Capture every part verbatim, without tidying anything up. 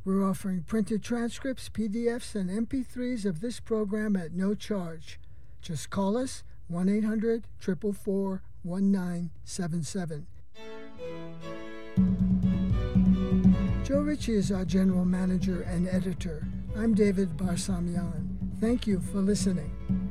We're offering printed transcripts, P D Fs, and M P threes of this program at no charge. Just call us one eight hundred, four four four, one nine seven seven. Joe Ritchie is our general manager and editor. I'm David Barsamian. Thank you for listening.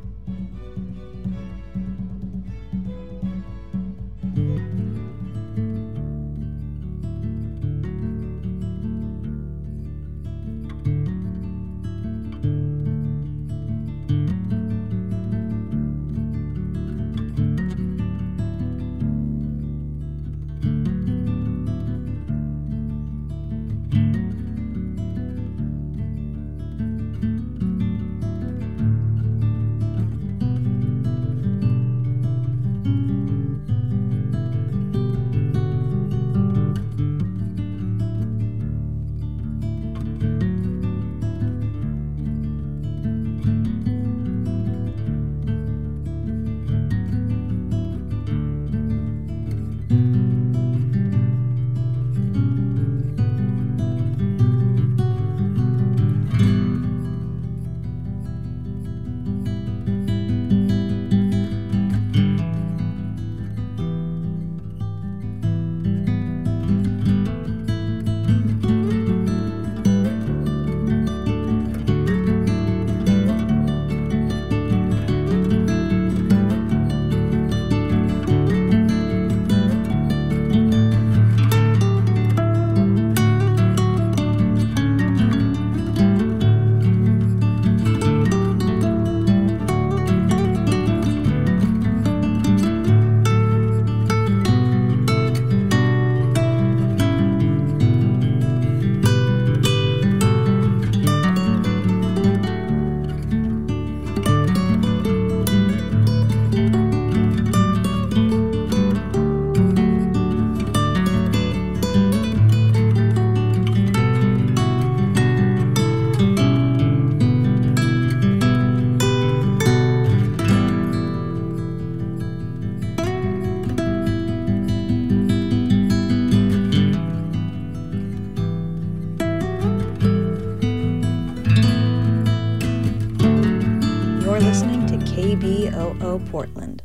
Portland.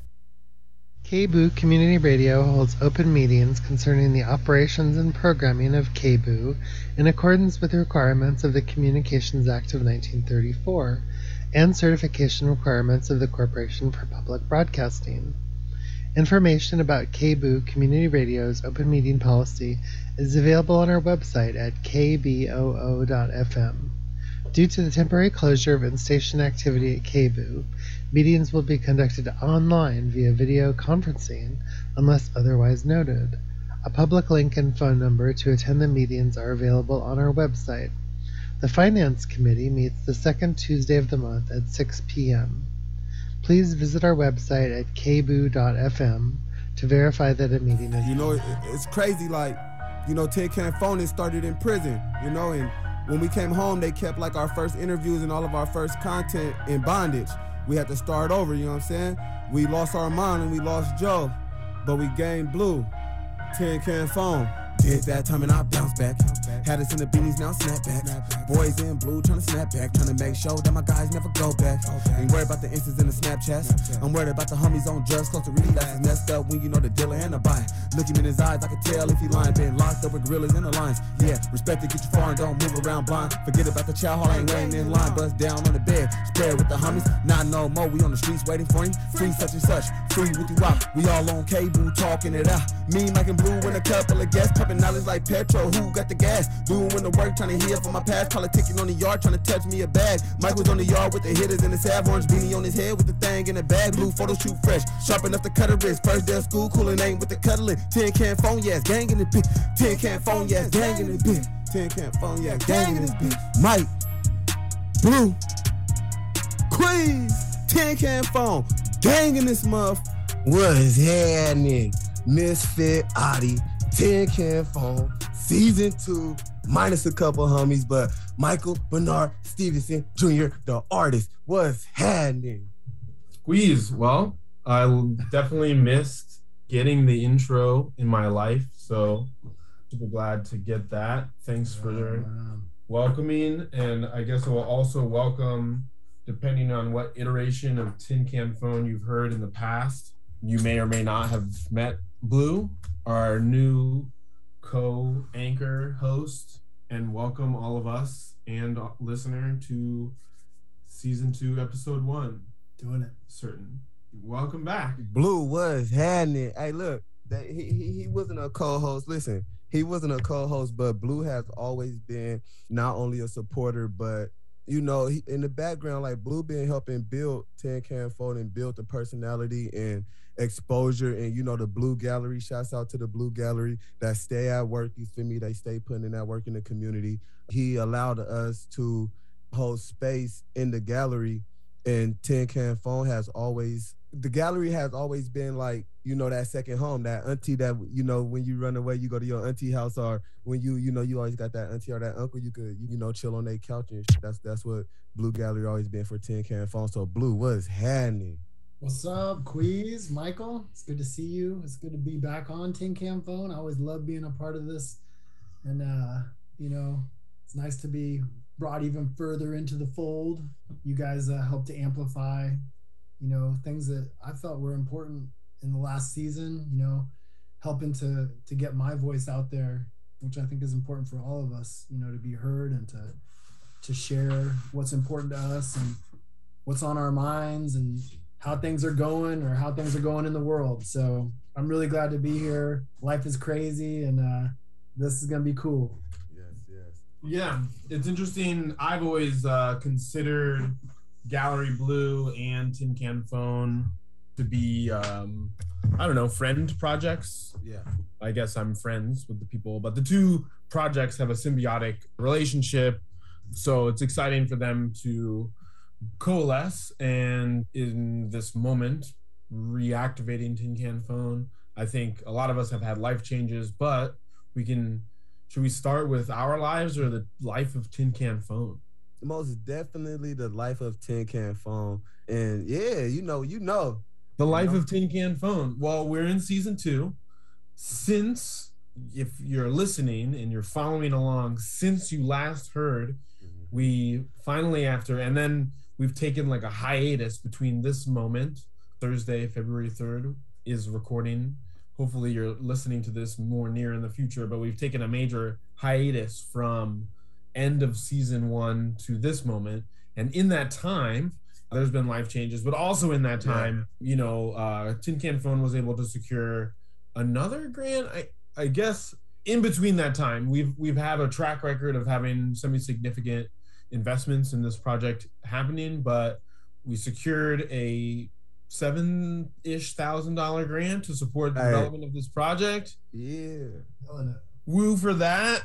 K B U Community Radio holds open meetings concerning the operations and programming of K B U in accordance with the requirements of the Communications Act of nineteen thirty-four and certification requirements of the Corporation for Public Broadcasting. Information about K B U Community Radio's open meeting policy is available on our website at k b o o dot f m. Due to the temporary closure of in-station activity at K B U, meetings will be conducted online via video conferencing unless otherwise noted. A public link and phone number to attend the meetings are available on our website. The Finance Committee meets the second Tuesday of the month at six p m Please visit our website at k b u dot f m to verify that a meeting is... You know, it, it's crazy, like, you know, Tin Can Phone started in prison, you know, and when we came home, they kept like our first interviews and all of our first content in bondage. We had to start over, you know what I'm saying? We lost Armand and we lost Joe, but we gained Blue. Tin Can Phone. Did that time and I bounced back. Had us in the beanies, now snap back. Boys in blue trying to snap back. Trying to make sure that my guys never go back. Ain't worried about the instance in the Snapchats. I'm worried about the homies on drugs. Close to really that's messed up when you know the dealer and the buyer. Look him in his eyes, I can tell if he lying. Been locked up with gorillas in the lines. Yeah, respect it, get you far and don't move around blind. Forget about the chow hall, I ain't waiting in line. Bust down on the bed, spread with the homies. Not no more, we on the streets waiting for him. Free such and such, free with you out. We all on K B U talking it out. Me, Mike and Blue and a couple of guests. Pumping knowledge like petrol, who got the gas? Doing the work, trying to heal from my past. Politicking on the yard, trying to touch me a bag. Mike was on the yard with the hitters and the Sav orange beanie on his head with the thing in the bag. Blue photo shoot fresh, sharp enough to cut a wrist. First day of school, coolin' ain't with the cuddling. Tin Can Phone, yes, gang in the bitch. Tin Can Phone, yes, gang in the bitch. Tin Can Phone, yeah, gang in this bitch. Mike, Blue, Queens, Tin Can Phone, gang in this muff. What's happening? Misfit Adi, Tin Can Phone, season two, minus a couple homies, but Michael Bernard Stevenson Junior, the artist. What's happening? Squeeze. Well, I definitely missed getting the intro in my life, so super glad to get that. Thanks for welcoming, and I guess we'll also welcome, depending on what iteration of Tin Can Phone you've heard in the past, you may or may not have met Blue, our new co-anchor host, and welcome all of us and listener to season two, episode one. Doing it. Certain. Welcome back. Blue was happening. Hey, look, that he, he he wasn't a co-host. Listen, he wasn't a co-host, but Blue has always been not only a supporter, but you know, he, in the background, like Blue been helping build Tin Can Phone and build the personality and exposure, and you know, the Blue Gallery. Shouts out to the Blue Gallery that stay at work. You feel me? They stay putting in that work in the community. He allowed us to hold space in the gallery, and Tin Can Phone has always, the gallery has always been like, you know, that second home, that auntie that, you know, when you run away, you go to your auntie house, or when you, you know, you always got that auntie or that uncle, you could, you know, chill on their couch and shit. That's that's what Blue Gallery always been for Tin Can Phone. So Blue was happening. What's up, Quiz? Michael, it's good to see you. It's good to be back on Tin Can Phone. I always love being a part of this. And, uh, you know, it's nice to be brought even further into the fold. You guys uh, help to amplify, you know, things that I felt were important in the last season, you know, helping to to get my voice out there, which I think is important for all of us, you know, to be heard and to to share what's important to us and what's on our minds and how things are going or how things are going in the world. So I'm really glad to be here. Life is crazy, and uh, this is going to be cool. Yes, yes. Yeah, it's interesting. I've always uh, considered Gallery Blue and Tin Can Phone to be, um, I don't know, friend projects. Yeah. I guess I'm friends with the people, but the two projects have a symbiotic relationship. So it's exciting for them to coalesce, and in this moment, reactivating Tin Can Phone. I think a lot of us have had life changes, but we can, should we start with our lives or the life of Tin Can Phone? Most definitely the life of Tin Can Phone. And yeah, you know, you know. The you life know? of Tin Can Phone. Well, we're in season two. Since, if you're listening and you're following along, since you last heard, mm-hmm. we finally after, and then we've taken like a hiatus between this moment, Thursday, February third is recording. Hopefully you're listening to this more near in the future, but we've taken a major hiatus from end of season one to this moment. And in that time, there's been life changes, but also in that time, yeah. you know, uh, Tin Can Phone was able to secure another grant. I, I guess in between that time, we've we've had a track record of having semi-significant investments in this project happening, but we secured a seven-ish thousand dollar grant to support the hey. development of this project. Yeah. Woo for that.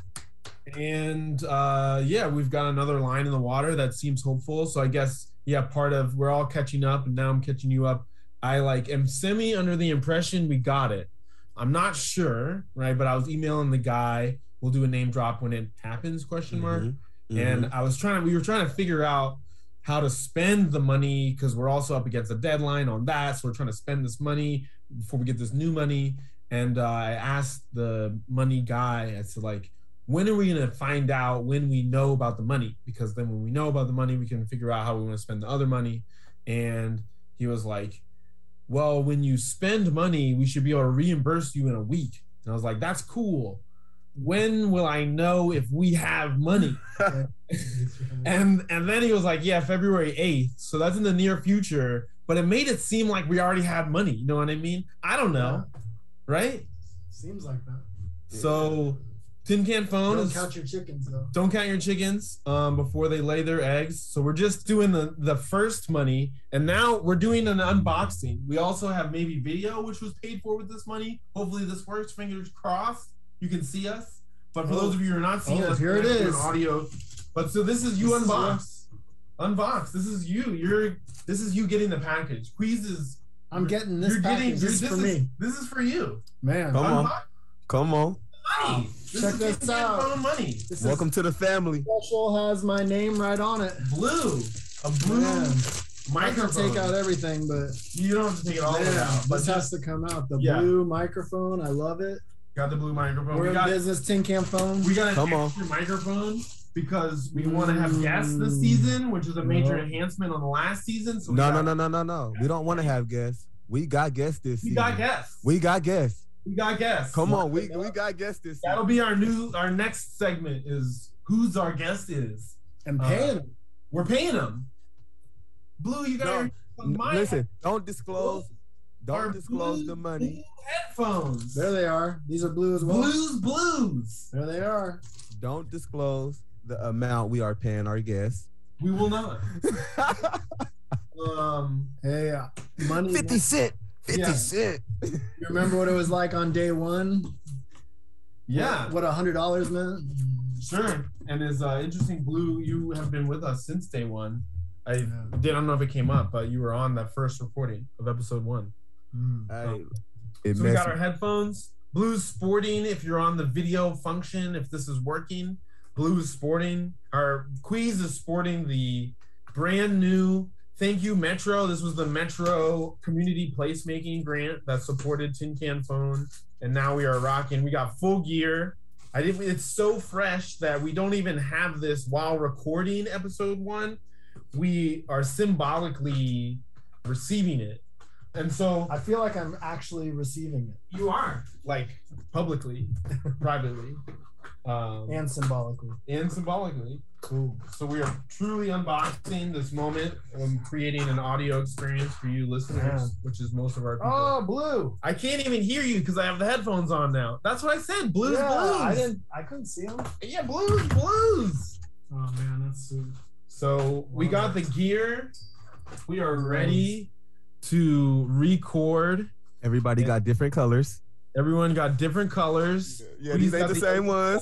And uh, yeah, we've got another line in the water that seems hopeful. So I guess, yeah, part of, we're all catching up, and now I'm catching you up. I like am semi under the impression we got it. I'm not sure, right? But I was emailing the guy. We'll do a name drop when it happens, question mark. Mm-hmm. Mm-hmm. And I was trying to, we were trying to figure out how to spend the money, because we're also up against a deadline on that. So we're trying to spend this money before we get this new money. And uh, I asked the money guy, I said, like, when are we going to find out when we know about the money? Because then when we know about the money, we can figure out how we want to spend the other money. And he was like, well, when you spend money, we should be able to reimburse you in a week. And I was like, that's cool. When will I know if we have money? and and then he was like, yeah, February eighth. So that's in the near future. But it made it seem like we already had money. You know what I mean? I don't know. Yeah. Right? Seems like that. So Tin Can Phone Don't is, count your chickens, though. Don't count your chickens um, before they lay their eggs. So we're just doing the, the first money. And now we're doing an unboxing. We also have maybe video, which was paid for with this money. Hopefully this works. Fingers crossed. You can see us. But for oh. those of you who are not seeing oh, us, here it is. Audio. But so this is you this unbox. Is unbox. This is you. You're. This is you getting the package. Queez is. I'm getting this you're package. Getting, this, this is for is, me. This is for you. Man. Come unbox. on. Come on. Money. This Check is this out. Money. This Welcome to the family. Special has my name right on it. Blue. A blue Man. microphone. I can take out everything, but you don't have to take it all man, out. But this has to come out. The yeah. blue microphone. I love it. Got the blue microphone. We're we in got business. Tin Can Phone. We got an Come extra on. microphone because we want to have guests this season, which is a major enhancement on the last season. So no, no, no, no, no, no. We don't want to have guests. We got guests this we season. got guests. We got guests. We got guests. Come on, we we got guests this season. That'll be our new our next segment is who's our guest is. And paying uh, We're paying them. Blue, you got No, your my listen, don't disclose. Don't our disclose blue, the money. blue headphones. There they are. These are blue as well. Blues, blues. There they are. Don't disclose the amount we are paying our guests. We will not. um, Hey, uh, money. fifty cent. fifty Yeah. cent. You remember what it was like on day one? yeah, What a hundred dollars meant? sure. And it's uh, interesting, Blue. You have been with us since day one. I Yeah. did. I don't know if it came up, but you were on that first recording of episode one. Mm. Hey, it So we got messed- our headphones. Blues Sporting, if you're on the video function, if this is working, Blues Sporting. Our quiz is sporting the brand new Thank You Metro. This was the Metro Community Placemaking Grant that supported Tin Can Phone. And now we are rocking. We got full gear. I didn't, it's so fresh that we don't even have this while recording episode one. We are symbolically receiving it. And so I feel like I'm actually receiving it, you are, like, publicly, privately, um, and symbolically. and symbolically. Cool. So we are truly unboxing this moment and creating an audio experience for you listeners, Yeah. which is most of our people. Oh, blue. I can't even hear you because I have the headphones on now. That's what I said. Blues, yeah, blues. I didn't. I couldn't see them. Yeah, blues, blues. Oh man, that's sweet. So we got the gear. We are ready to record. Everybody got different colors. Everyone got different colors. Yeah, Please these ain't got the same ones.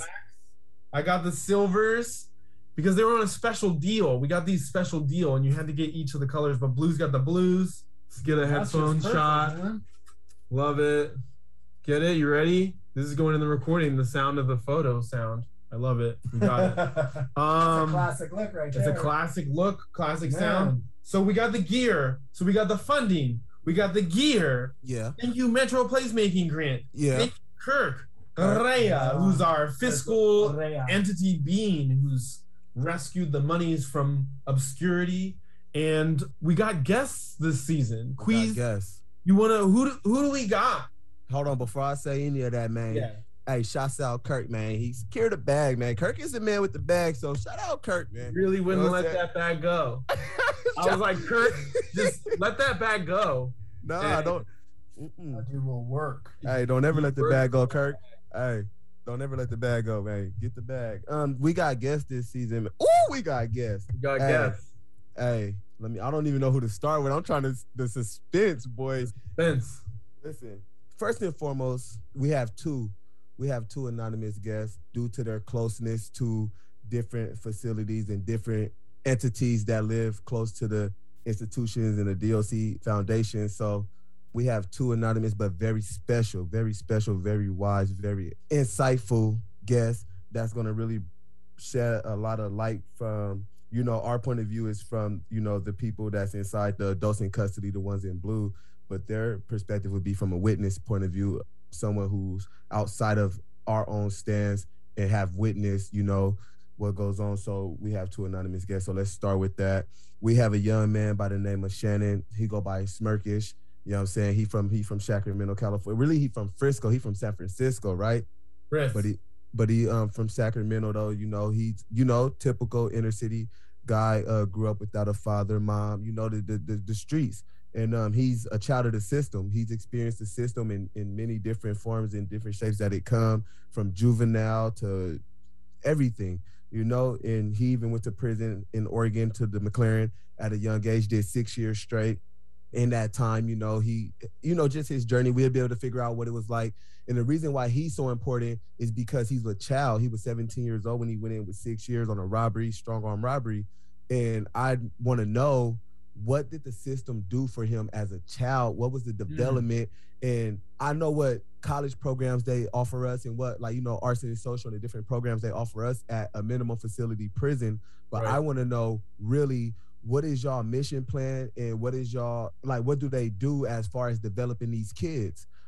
I got the silvers because they were on a special deal. We got these special deal, and you had to get each of the colors. But blues got the blues. Let's get a That's headphone just perfect, shot. man. Love it. Get it? You ready? This is going in the recording. The sound of the photo sound. I love it. We got it. That's Um, a classic look right it's there. a classic look, classic Yeah. sound. So we got the gear. So we got the funding. We got the gear. Yeah, Thank you, Metro Placemaking Grant. yeah. Thank you, Kirk Kirk. Correa, Yeah. who's our fiscal Correa. entity being who's rescued the monies from obscurity. And we got guests this season. Quiz, Yes. you wanna who do, who do we got? Hold on, before I say any of that, man. Yeah. Hey, shouts out Kirk, man. He secured the bag, man. Kirk is the man with the bag, so shout out Kirk, man. Really wouldn't You know what let I'm that bag go. I was like, Kirk, just let that bag go. Nah, Hey. don't. Mm-mm. That dude will work. Hey, don't ever let the bag go, Kirk. Hey, don't ever let the bag go, man. Get the bag. Um, we got guests this season. Ooh, we got guests. We got Hey. guests. Hey, let me. I don't even know who to start with. I'm trying to the suspense, boys. Vince. Listen, first and foremost, we have two. We have two anonymous guests due to their closeness to different facilities and different entities that live close to the institutions and the D O C Foundation. So we have two anonymous but very special, very special, very wise, very insightful guests that's going to really shed a lot of light from, you know, our point of view is from, you know, the people that's inside the adults in custody, the ones in blue, but their perspective would be from a witness point of view, someone who's outside of our own stance and have witnessed, you know, what goes on. So we have two anonymous guests. So let's start with that. We have a young man by the name of Shannon. He go by Smirkish. You know what I'm saying? He from he from Sacramento, California. Really, he from Frisco. He from San Francisco, right? Chris. But he but he um from Sacramento though, you know, he's you know, typical inner city guy, uh grew up without a father, mom, you know, the the the, the streets. And um he's a child of the system. He's experienced the system in, in many different forms and different shapes that it come, from juvenile to everything, you know, and he even went to prison in Oregon to the McLaren at a young age, did six years straight. In that time, you know, he, you know, just his journey, we'll be able to figure out what it was like. And the reason why he's so important is because he's a child. He was seventeen years old when he went in with six years on a robbery, strong arm robbery. And I want to know, what did the system do for him as a child? What was the development? Mm. And I know what college programs they offer us and what, like, you know, arts and social and the different programs they offer us at a minimum facility prison. But right. I want to know really, what is y'all mission plan and what is y'all, like, what do they do as far as developing these kids?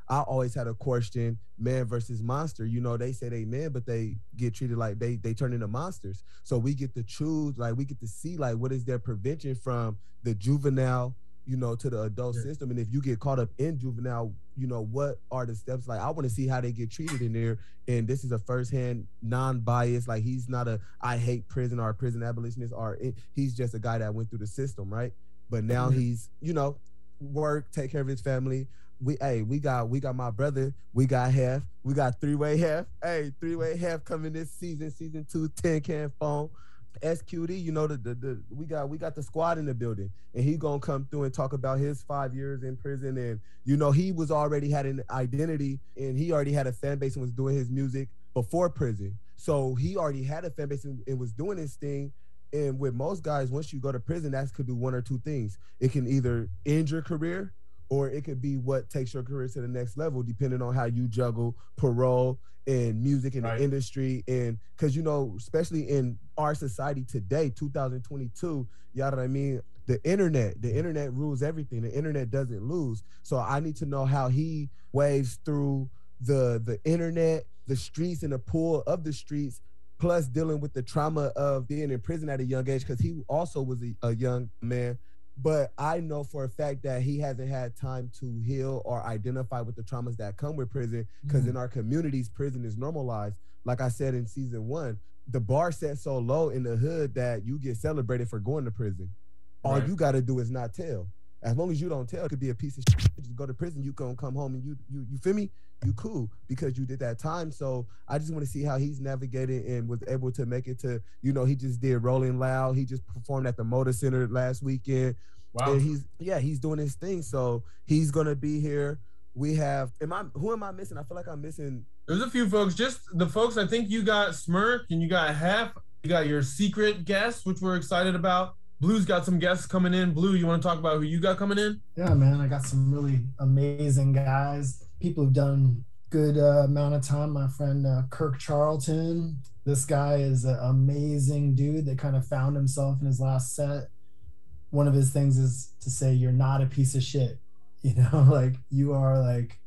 I always had a question, man versus monster. You know, they say they men, but they get treated like they they turn into monsters. So we get to choose, like we get to see like what is their prevention from the juvenile, you know, to the adult yeah. system. And if you get caught up in juvenile, you know, what are the steps? Like, I want to see how they get treated in there. And this is a firsthand, non-biased, like he's not a, I hate prison or a prison abolitionist, or it, he's just a guy that went through the system, right? But now mm-hmm. he's, you know, work, take care of his family. We, hey, we got, we got my brother, we got half, we got three-way half. Hey, three-way half coming this season, season two, Tin Can Phone. S Q D, you know, the, the the we got we got the squad in the building, and he gonna come through and talk about his five years in prison. And you know, he was already had an identity, and he already had a fan base and was doing his music before prison. So he already had a fan base and, and was doing his thing. And with most guys, once you go to prison, that could do one or two things. It can either end your career, or it could be what takes your career to the next level, depending on how you juggle parole and music in right. the industry. And because, you know, especially in our society today, two thousand twenty-two, you know what I mean? The internet, the internet rules everything. The internet doesn't lose. So I need to know how he waves through the the internet, the streets, and the pull of the streets, plus dealing with the trauma of being in prison at a young age, because he also was a, a young man. But I know for a fact that he hasn't had time to heal or identify with the traumas that come with prison, because mm-hmm. in our communities, prison is normalized. Like I said in season one, the bar set so low in the hood that you get celebrated for going to prison. All right. you got to do is not tell. As long as you don't tell, it could be a piece of shit. You go to prison, you gonna come home and you you you feel me? You cool because you did that time. So I just want to see how he's navigated and was able to make it to, you know, he just did Rolling Loud. He just performed at the Motor Center last weekend. Wow. And he's yeah, he's doing his thing. So he's gonna be here. We have am I who am I missing? I feel like I'm missing. There's a few folks. Just the folks. I think you got Smirk and you got Hef. You got your secret guests, which we're excited about. Blue's got some guests coming in. Blue, you want to talk about who you got coming in? Yeah, man, I got some really amazing guys. People who've done good uh, amount of time. My friend uh, Kirk Charlton. This guy is an amazing dude that kind of found himself in his last set. One of his things is to say, you're not a piece of shit. You know, like you are like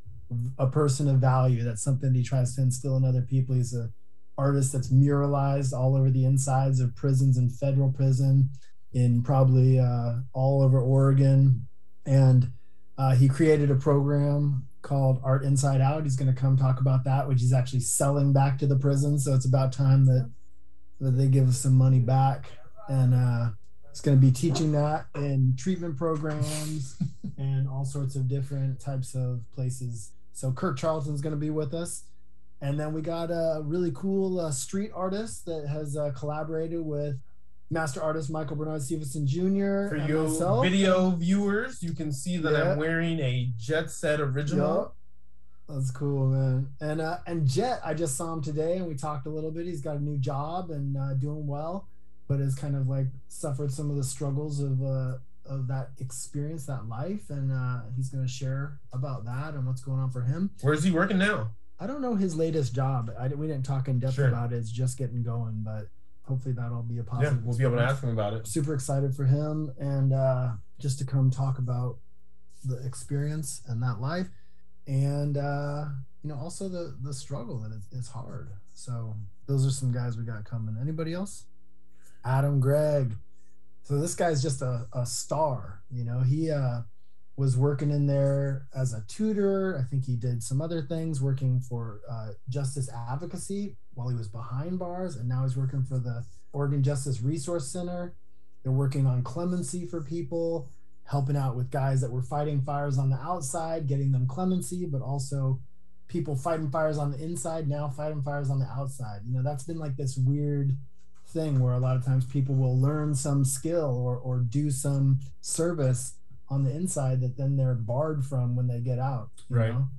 a person of value. That's something he tries to instill in other people. He's a artist that's muralized all over the insides of prisons and federal prison in probably uh, all over Oregon. And uh, he created a program called Art Inside Out. He's going to come talk about that, which he's actually selling back to the prison. So it's about time that, that they give us some money back. And uh, it's going to be teaching that in treatment programs and all sorts of different types of places. So Kirk Charlton's going to be with us. And then we got a really cool uh, street artist that has uh, collaborated with master artist Michael Bernard Stevenson Junior For you myself. Video viewers, you can see that yeah. I'm wearing a Jet Set original. Yep. That's cool, man. And uh, and Jet, I just saw him today and we talked a little bit. He's got a new job and uh, doing well, but has kind of like suffered some of the struggles of uh, of that experience, that life. And uh, he's going to share about that and what's going on for him. Where's he working now? I don't know his latest job. I, we didn't talk in depth sure. about it. It's just getting going, but hopefully that'll be a positive. Yeah, we'll be able to ask him about it. Super excited for him and uh, just to come talk about the experience and that life, and uh, you know, also the the struggle that it's, it's hard. So those are some guys we got coming. Anybody else? Adam Gregg. So this guy's just a, a star. You know, he uh, was working in there as a tutor. I think he did some other things, working for uh, justice advocacy while he was behind bars, and now he's working for the Oregon Justice Resource Center. They're working on clemency for people, helping out with guys that were fighting fires on the outside, getting them clemency, but also people fighting fires on the inside, now fighting fires on the outside. You know, that's been like this weird thing where a lot of times people will learn some skill or or do some service on the inside that then they're barred from when they get out, you right know?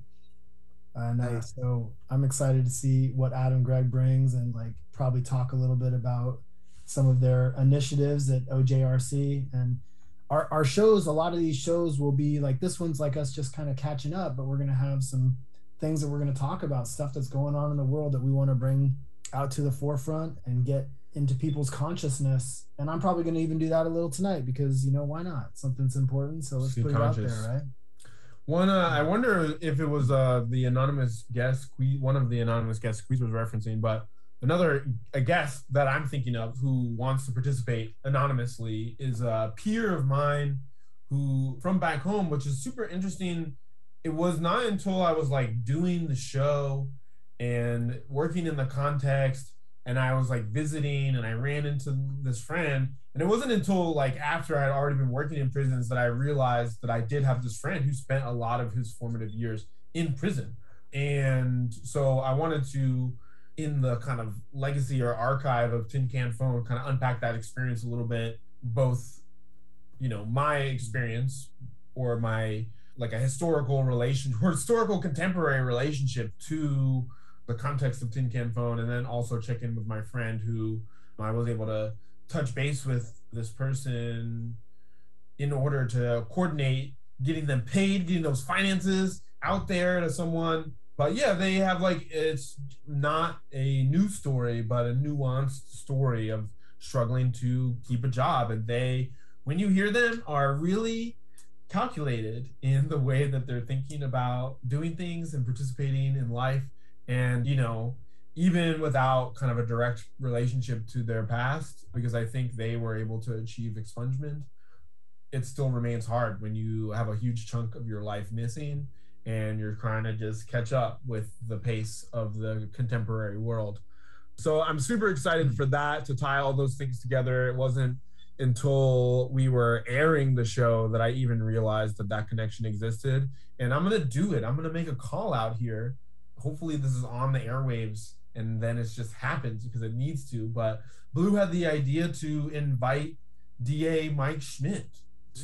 And uh, so I'm excited to see what Adam Gregg brings and like probably talk a little bit about some of their initiatives at O J R C. And our, our shows, a lot of these shows will be like, this one's like us just kind of catching up, but we're going to have some things that we're going to talk about, stuff that's going on in the world that we want to bring out to the forefront and get into people's consciousness. And I'm probably going to even do that a little tonight because, you know, why not? Something's important. So let's put it out there, right? One, uh, I wonder if it was uh, the anonymous guest, one of the anonymous guests Squeeze was referencing, but another a guest that I'm thinking of who wants to participate anonymously is a peer of mine who from back home, which is super interesting. It was not until I was like doing the show and working in the context and I was like visiting and I ran into this friend. And it wasn't until like after I'd already been working in prisons that I realized that I did have this friend who spent a lot of his formative years in prison. And so I wanted to, in the kind of legacy or archive of Tin Can Phone, kind of unpack that experience a little bit, both, you know, my experience or my, like a historical relation or historical contemporary relationship to the context of Tin Can Phone, and then also check in with my friend who I was able to touch base with this person in order to coordinate getting them paid, getting those finances out there to someone. But yeah, they have like, it's not a new story, but a nuanced story of struggling to keep a job. And they, when you hear them, are really calculated in the way that they're thinking about doing things and participating in life. And, you know, even without kind of a direct relationship to their past, because I think they were able to achieve expungement, it still remains hard when you have a huge chunk of your life missing and you're trying to just catch up with the pace of the contemporary world. So I'm super excited for that, to tie all those things together. It wasn't until we were airing the show that I even realized that that connection existed. And I'm gonna do it. I'm gonna make a call out here. Hopefully this is on the airwaves and then it just happens because it needs to. But Blue had the idea to invite D A Mike Schmidt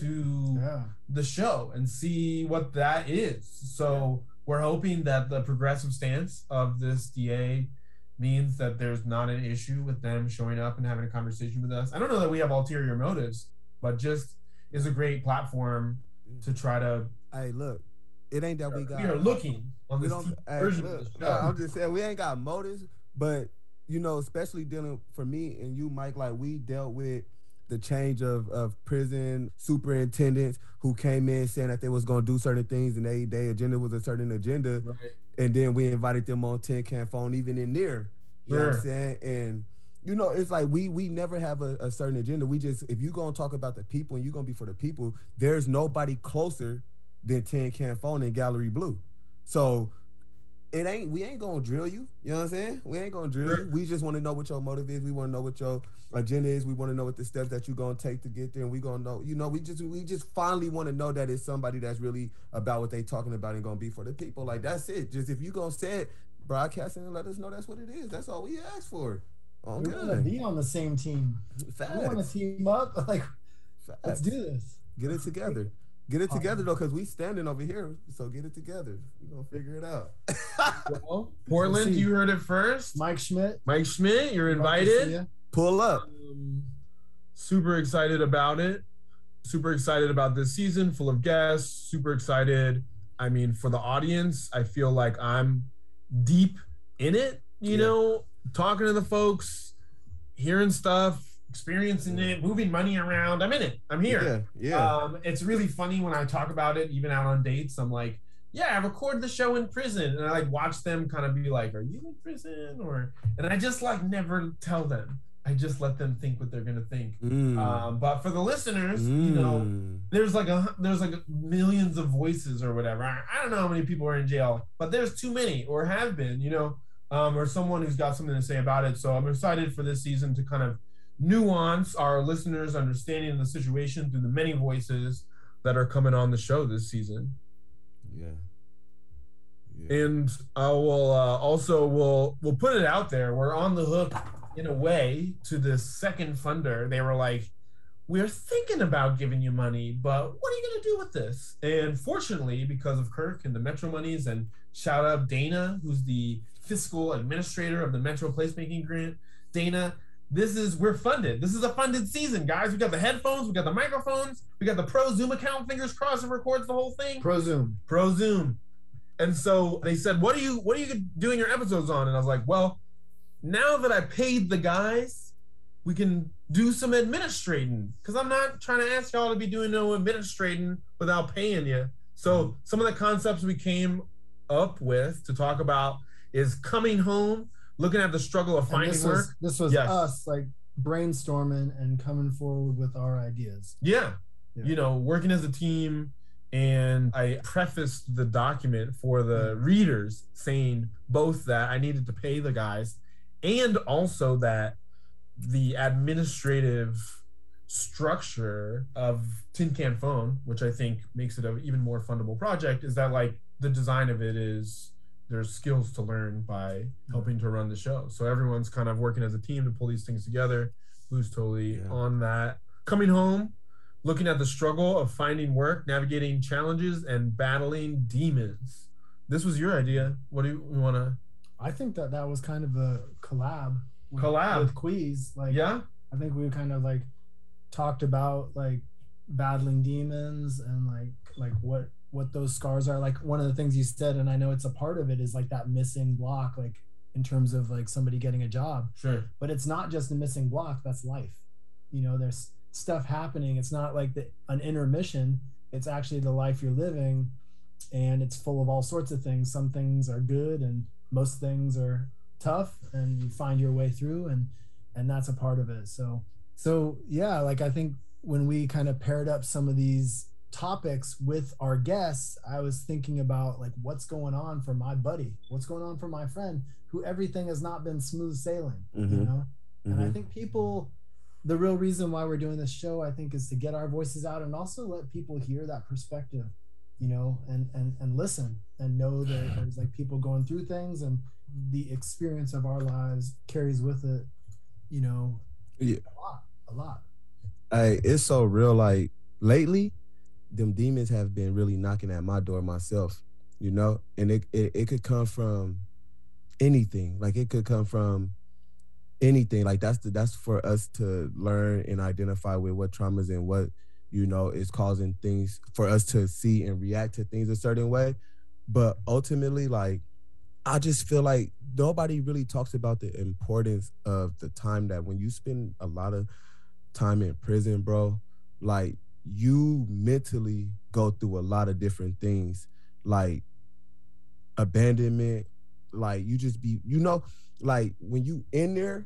to yeah. the show and see what that is. So yeah. we're hoping that the progressive stance of this D A means that there's not an issue with them showing up and having a conversation with us. I don't know that we have ulterior motives, but just is a great platform to try to. Hey, look, it ain't that we got. We are looking on we this don't, hey, version look, of the show. No, I'm just saying we ain't got motives, but you know, especially dealing for me and you, Mike, like we dealt with the change of, of prison superintendents who came in saying that they was going to do certain things and they their agenda was a certain agenda. Right. And then we invited them on Tin Can Phone, even in there. You sure. know what I'm saying? And, you know, it's like we we never have a, a certain agenda. We just, if you're going to talk about the people and you're going to be for the people, there's nobody closer than Tin Can Phone and Gallery Blue. So it ain't, we ain't going to drill you. You know what I'm saying? We ain't going to drill sure. you. We just want to know what your motive is. We want to know what your agenda is. We want to know what the steps that you're going to take to get there. And we going to know, you know, we just, we just finally want to know that it's somebody that's really about what they talking about and going to be for the people. Like, that's it. Just if you going to say it, broadcasting and let us know that's what it is. That's all we ask for. Oh, we want to be on the same team. Facts. We want to team up. Like, Facts. Let's do this. Get it together. Get it together, though, because we standing over here. So get it together. We're going to figure it out. Well, Portland, you heard it first. Mike Schmidt. Mike Schmidt, you're invited. Pull up. Um, super excited about it. Super excited about this season, full of guests. Super excited. I mean, for the audience, I feel like I'm deep in it, you yeah. know, talking to the folks, hearing stuff, experiencing it, moving money around. I'm in it. I'm here. Yeah, yeah. Um, it's really funny when I talk about it, even out on dates. I'm like, yeah, I recorded the show in prison. And I like watch them kind of be like, are you in prison? Or, and I just like never tell them. I just let them think what they're going to think. Mm. Um, but for the listeners, mm. you know, there's like a, there's like millions of voices or whatever. I, I don't know how many people are in jail, but there's too many or have been, you know, um, or someone who's got something to say about it. So I'm excited for this season to kind of nuance our listeners' understanding of the situation through the many voices that are coming on the show this season. Yeah. yeah. And I will uh, also, we'll, we'll put it out there. We're on the hook in a way to the second funder. They were like, we're thinking about giving you money, but what are you going to do with this? And fortunately, because of Kirk and the Metro monies, and shout out Dana, who's the fiscal administrator of the Metro Placemaking Grant. Dana, this is, we're funded. This is a funded season, guys. We got the headphones, we got the microphones, we got the Pro Zoom account, fingers crossed, it records the whole thing. Pro Zoom. Pro Zoom. And so they said, what are you, what are you doing your episodes on? And I was like, well, now that I paid the guys, we can do some administrating, because I'm not trying to ask y'all to be doing no administrating without paying you. So some of the concepts we came up with to talk about is coming home, looking at the struggle of finding this work. Was, this was yes. us like brainstorming and coming forward with our ideas. Yeah. yeah. You know, working as a team. And I prefaced the document for the mm-hmm. readers saying both that I needed to pay the guys and also that the administrative structure of Tin Can Phone, which I think makes it an even more fundable project, is that like the design of it is there's skills to learn by helping to run the show. So everyone's kind of working as a team to pull these things together. Who's totally yeah. on that. Coming home, looking at the struggle of finding work, navigating challenges, and battling demons. This was your idea. What do you, you want to? I think that that was kind of a collab. With, collab with Queez. Like, yeah. I think we kind of like talked about like battling demons and like like what what those scars are. Like one of the things you said, and I know it's a part of it, is like that missing block, like in terms of like somebody getting a job. Sure. But it's not just a missing block. That's life. You know, there's stuff happening. It's not like the, an intermission. It's actually the life you're living, and it's full of all sorts of things. Some things are good and most things are tough, and you find your way through, and and that's a part of it. So so yeah, like I think when we kind of paired up some of these topics with our guests, I was thinking about like what's going on for my buddy, what's going on for my friend, who everything has not been smooth sailing, mm-hmm. you know. Mm-hmm. And I think people, the real reason why we're doing this show, I think, is to get our voices out and also let people hear that perspective, you know, and and and listen and know that there's like people going through things, and the experience of our lives carries with it, you know, yeah. a lot, a lot. Hey, it's so real. Like lately, them demons have been really knocking at my door myself, you know, and it, it, it could come from anything. Like it could come from anything. Like that's the, that's for us to learn and identify with what traumas and what, you know, is causing things for us to see and react to things a certain way. But ultimately, like, I just feel like nobody really talks about the importance of the time that when you spend a lot of time in prison, bro, like you mentally go through a lot of different things, like abandonment, like you just be, you know, like when you in there,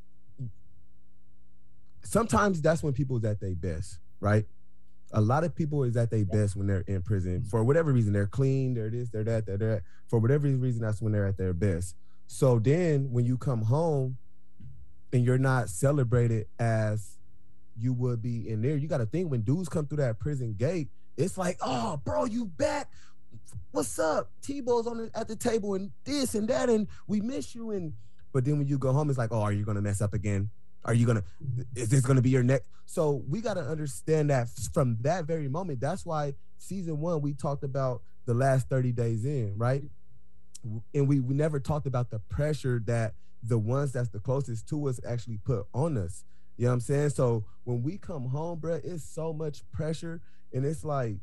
sometimes that's when people is at their best, right? A lot of people is at their best when they're in prison. For whatever reason, they're clean, they're this, they're that, they're that. For whatever reason, that's when they're at their best. So then when you come home and you're not celebrated as you would be in there, you got to think when dudes come through that prison gate, it's like, oh, bro, you back? What's up? T-Bow's on the, at the table and this and that, and we miss you. And but then when you go home, it's like, oh, are you going to mess up again? Are you gonna, is this gonna be your next? So we gotta understand that from that very moment. That's why season one, we talked about the last thirty days in, right? And we, we never talked about the pressure that the ones that's the closest to us actually put on us. You know what I'm saying? So when we come home, bro, it's so much pressure, and it's like,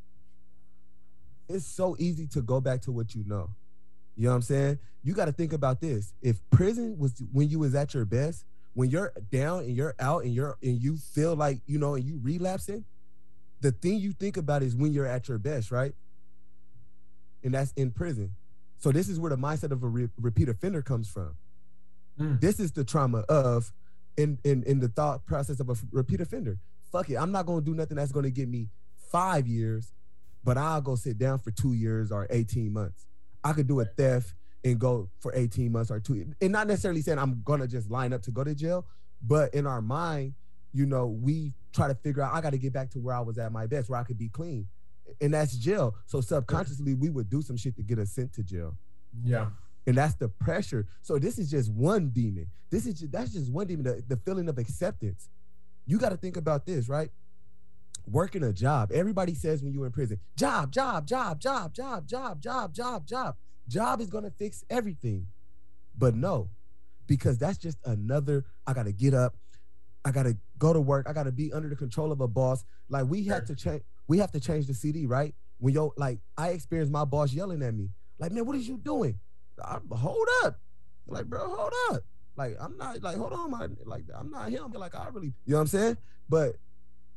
it's so easy to go back to what you know. You know what I'm saying? You gotta think about this. If prison was when you was at your best, when you're down and you're out and you're and you feel like, you know, and you relapsing, the thing you think about is when you're at your best, right? And that's in prison. So this is where the mindset of a re- repeat offender comes from. Mm. This is the trauma of, in, in, in the thought process of a repeat offender. Fuck it, I'm not gonna do nothing that's gonna get me five years, but I'll go sit down for two years or eighteen months. I could do a theft and go for eighteen months or two. And not necessarily saying I'm gonna just line up to go to jail, but in our mind, you know, we try to figure out, I gotta get back to where I was at my best, where I could be clean. And that's jail. So subconsciously, we would do some shit to get us sent to jail. Yeah. And that's the pressure. So this is just one demon. This is just, that's just one demon, the, the feeling of acceptance. You gotta think about this, right? Working a job. Everybody says when you're in prison, job, job, job, job, job, job, job, job, job. Job is gonna fix everything. But no, because that's just another, I gotta get up, I gotta go to work, I gotta be under the control of a boss. Like we have to change, we have to change the C D, right? When yo, like I experienced my boss yelling at me, like, man, what is you doing? I, hold up. Like, bro, hold up. Like, I'm not, like, hold on, my, like, I'm not him. Like, I really, you know what I'm saying? But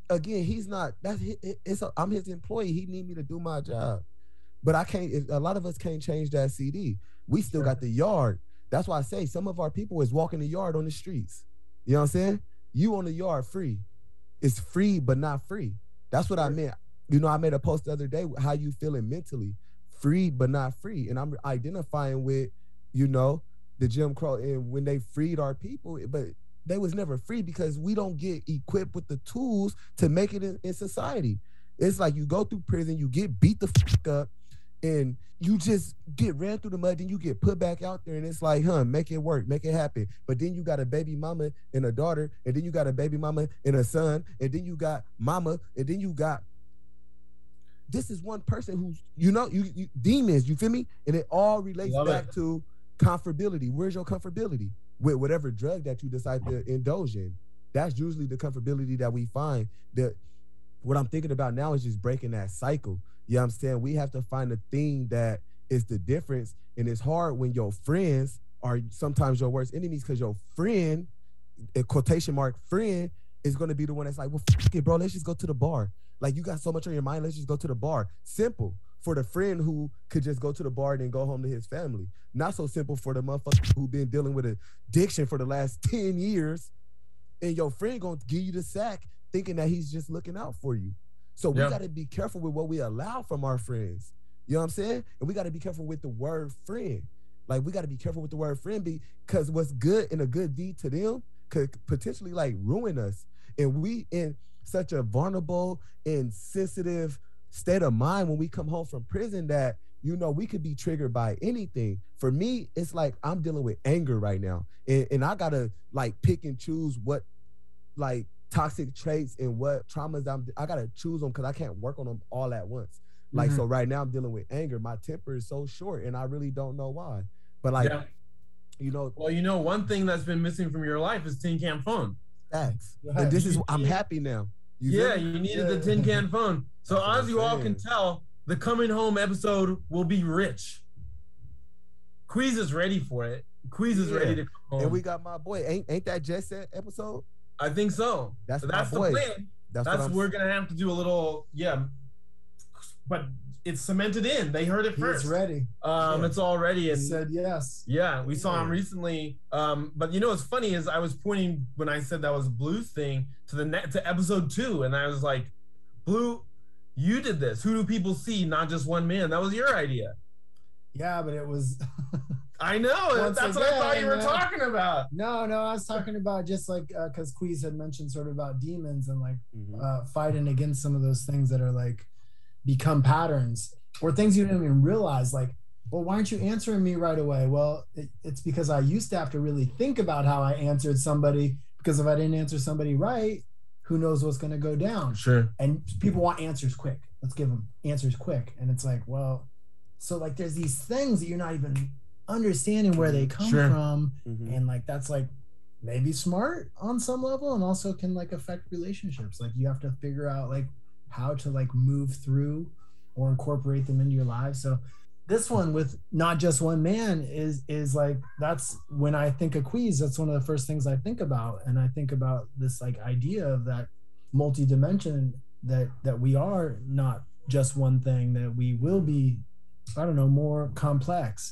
again, he's not. That's it's. A, I'm his employee. He need me to do my job, but I can't. A lot of us can't change that C D. We still got the yard. That's why I say some of our people is walking the yard on the streets. You know what I'm saying? You on the yard free. It's free, but not free. That's what I meant. You know, I made a post the other day. How you feeling mentally? Freed, but not free. And I'm identifying with, you know, the Jim Crow and when they freed our people, but they was never free because we don't get equipped with the tools to make it in, in society. It's like you go through prison, you get beat the fuck up, and you just get ran through the mud, then you get put back out there, and it's like, huh, make it work, make it happen. But then you got a baby mama and a daughter, and then you got a baby mama and a son, and then you got mama, and then you got, this is one person who's, you know, you, you demons, you feel me? And it all relates Love back it. to comfortability. Where's your comfortability? With whatever drug that you decide to indulge in. That's usually the comfortability that we find. That what I'm thinking about now is just breaking that cycle. You know what I'm saying? We have to find a thing that is the difference. And it's hard when your friends are sometimes your worst enemies, because your friend, a quotation mark friend, is going to be the one that's like, well, fuck it, bro, let's just go to the bar. Like, you got so much on your mind, let's just go to the bar. Simple for the friend who could just go to the bar and then go home to his family. Not so simple for the motherfucker who been dealing with addiction for the last ten years, and your friend gonna give you the sack thinking that he's just looking out for you. So we yeah. gotta be careful with what we allow from our friends. You know what I'm saying? And we gotta be careful with the word friend. Like, we gotta be careful with the word friend, because what's good and a good deed to them could potentially like ruin us. And we in such a vulnerable and sensitive state of mind when we come home from prison that, you know, we could be triggered by anything. For me, it's like I'm dealing with anger right now. And, and I gotta like pick and choose what like toxic traits and what traumas I'm, I gotta choose them because I can't work on them all at once. Like, mm-hmm. so right now I'm dealing with anger. My temper is so short and I really don't know why. But like, yeah. you know. Well, you know, one thing that's been missing from your life is tin can phone. Facts. And this is, I'm happy now. You yeah, you needed yeah. the tin can phone. So that's as you all can tell, the coming home episode will be rich. Queez is ready for it. Queez is yeah. ready to come home. And we got my boy. Ain't ain't that Jet Set episode? I think so. That's that's the plan. That's, that's what we're gonna have to do a little, yeah. But it's cemented in. They heard it first. He's ready. Um, yeah. It's all ready. And he said yes. Yeah, we saw him recently. Um, but you know what's funny is I was pointing when I said that was Blue's thing to the net to episode two, and I was like, Blue, you did this. Who do people see? Not just one man. That was your idea. Yeah, but it was. I know. That's again, what I thought you were uh, talking about. No, no, I was talking about just like because uh, Queez had mentioned sort of about demons and like mm-hmm. uh, fighting against some of those things that are like become patterns or things you didn't even realize. Like, well, why aren't you answering me right away? Well, it, it's because I used to have to really think about how I answered somebody, because if I didn't answer somebody right, who knows what's going to go down? Sure. And people want answers quick. Let's give them answers quick. And it's like, well, so like there's these things that you're not even understanding where they come sure. from. Mm-hmm. And like, that's like maybe smart on some level and also can like affect relationships. Like you have to figure out like how to like move through or incorporate them into your lives. So this one with not just one man is is like, that's when I think of Queez, that's one of the first things I think about. And I think about this like idea of that multi-dimension that that we are not just one thing, that we will be, I don't know, more complex.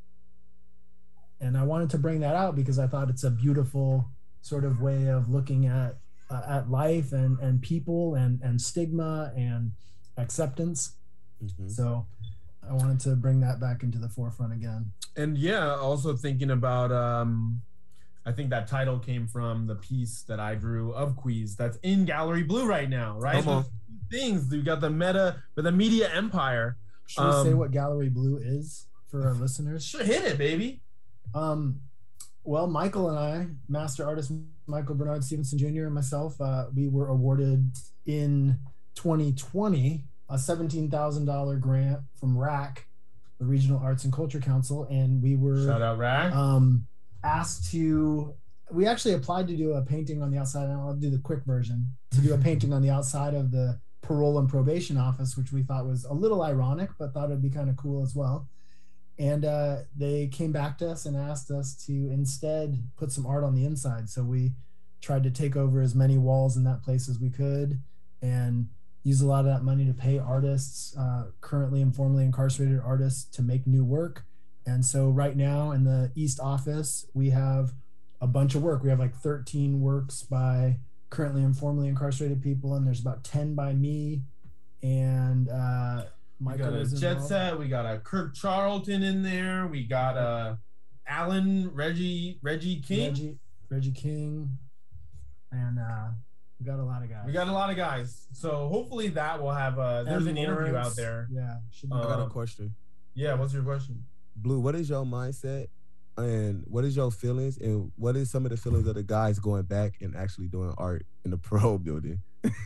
And I wanted to bring that out because I thought it's a beautiful sort of way of looking at uh, at life and and people and and stigma and acceptance. Mm-hmm. So I wanted to bring that back into the forefront again. And yeah, also thinking about, um, I think that title came from the piece that I drew of Queez that's in Gallery Blue right now, right? Those things, you got the meta, but the media empire. Should um, we say what Gallery Blue is for our listeners? Sure, hit it, baby. Um, well, Michael and I, master artist Michael Bernard Stevenson Junior and myself, uh, we were awarded in twenty twenty a seventeen thousand dollars grant from R A C, the Regional Arts and Culture Council, and we were shout out R A C. Um, asked to, we actually applied to do a painting on the outside, and I'll do the quick version, to do a painting on the outside of the parole and probation office, which we thought was a little ironic, but thought it'd be kind of cool as well. And uh, they came back to us and asked us to instead put some art on the inside. So we tried to take over as many walls in that place as we could. and use a lot of that money to pay artists, uh, currently and formerly incarcerated artists, to make new work. And so right now in the East office, we have a bunch of work. We have like thirteen works by currently and formerly incarcerated people, and there's about ten by me. And uh, Michael we got a Jet Set. We got a Kirk Charlton in there. We got a Alan Reggie Reggie King. Reggie, Reggie King, and uh, we got a lot of guys. We got a lot of guys. So hopefully that will have a. There's an interview Lawrence, out there. Yeah. Should be I got a Um, question. Yeah. What's your question? Blue, what is your mindset and what is your feelings and what is some of the feelings of the guys going back and actually doing art in the parole building?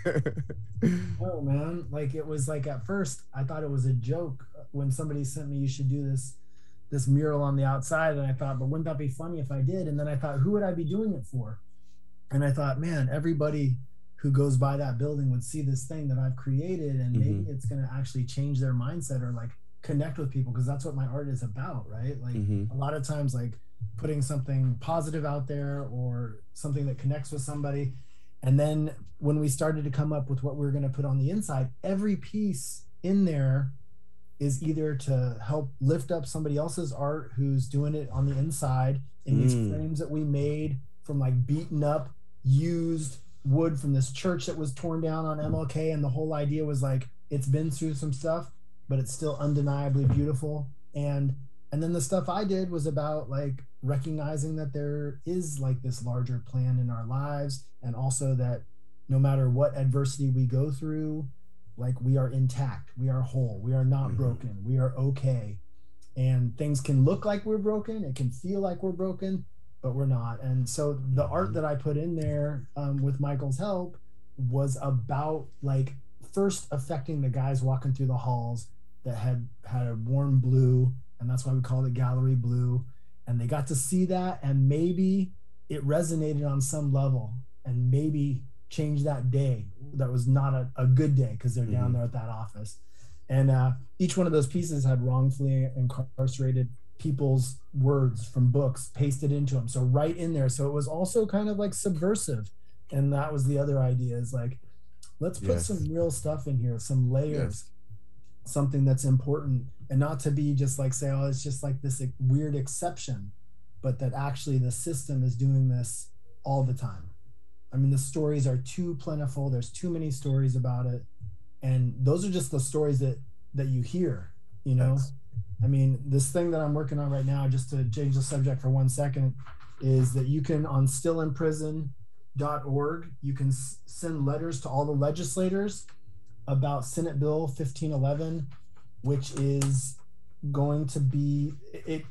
Oh man, like it was like at first I thought it was a joke when somebody sent me, you should do this this mural on the outside, and I thought, but wouldn't that be funny if I did? And then I thought, who would I be doing it for? And I thought, man, everybody who goes by that building would see this thing that I've created, and Mhm. maybe it's going to actually change their mindset or like connect with people, because that's what my art is about, right? Like Mhm. a lot of times, like putting something positive out there or something that connects with somebody. And then when we started to come up with what we were going to put on the inside, every piece in there is either to help lift up somebody else's art who's doing it on the inside in these Mm. frames that we made from like beaten up, used wood from this church that was torn down on M L K. And the whole idea was like, it's been through some stuff, but it's still undeniably beautiful. And and then the stuff I did was about like recognizing that there is like this larger plan in our lives, and also that no matter what adversity we go through, like we are intact, we are whole, we are not Mhm. broken, we are okay. And things can look like we're broken, it can feel like we're broken, but we're not. And so the Mhm. art that I put in there um, with Michael's help was about like first affecting the guys walking through the halls that had had a warm blue, and that's why we called it Gallery Blue. And they got to see that, and maybe it resonated on some level, and maybe changed that day. That was not a, a good day because they're down Mhm. there at that office. And uh, each one of those pieces had wrongfully incarcerated people's words from books pasted into them. So right in there. So it was also kind of like subversive. And that was the other idea, is like, let's put Yes. some real stuff in here, some layers, something that's important, and not to be just like say, oh, it's just like this like, weird exception, but that actually the system is doing this all the time. I mean, the stories are too plentiful. There's too many stories about it. And those are just the stories that, that you hear, you know? Yes. I mean, this thing that I'm working on right now, just to change the subject for one second, is that you can, on still in prison dot org, you can s- send letters to all the legislators about Senate Bill fifteen eleven, which is going to be, it,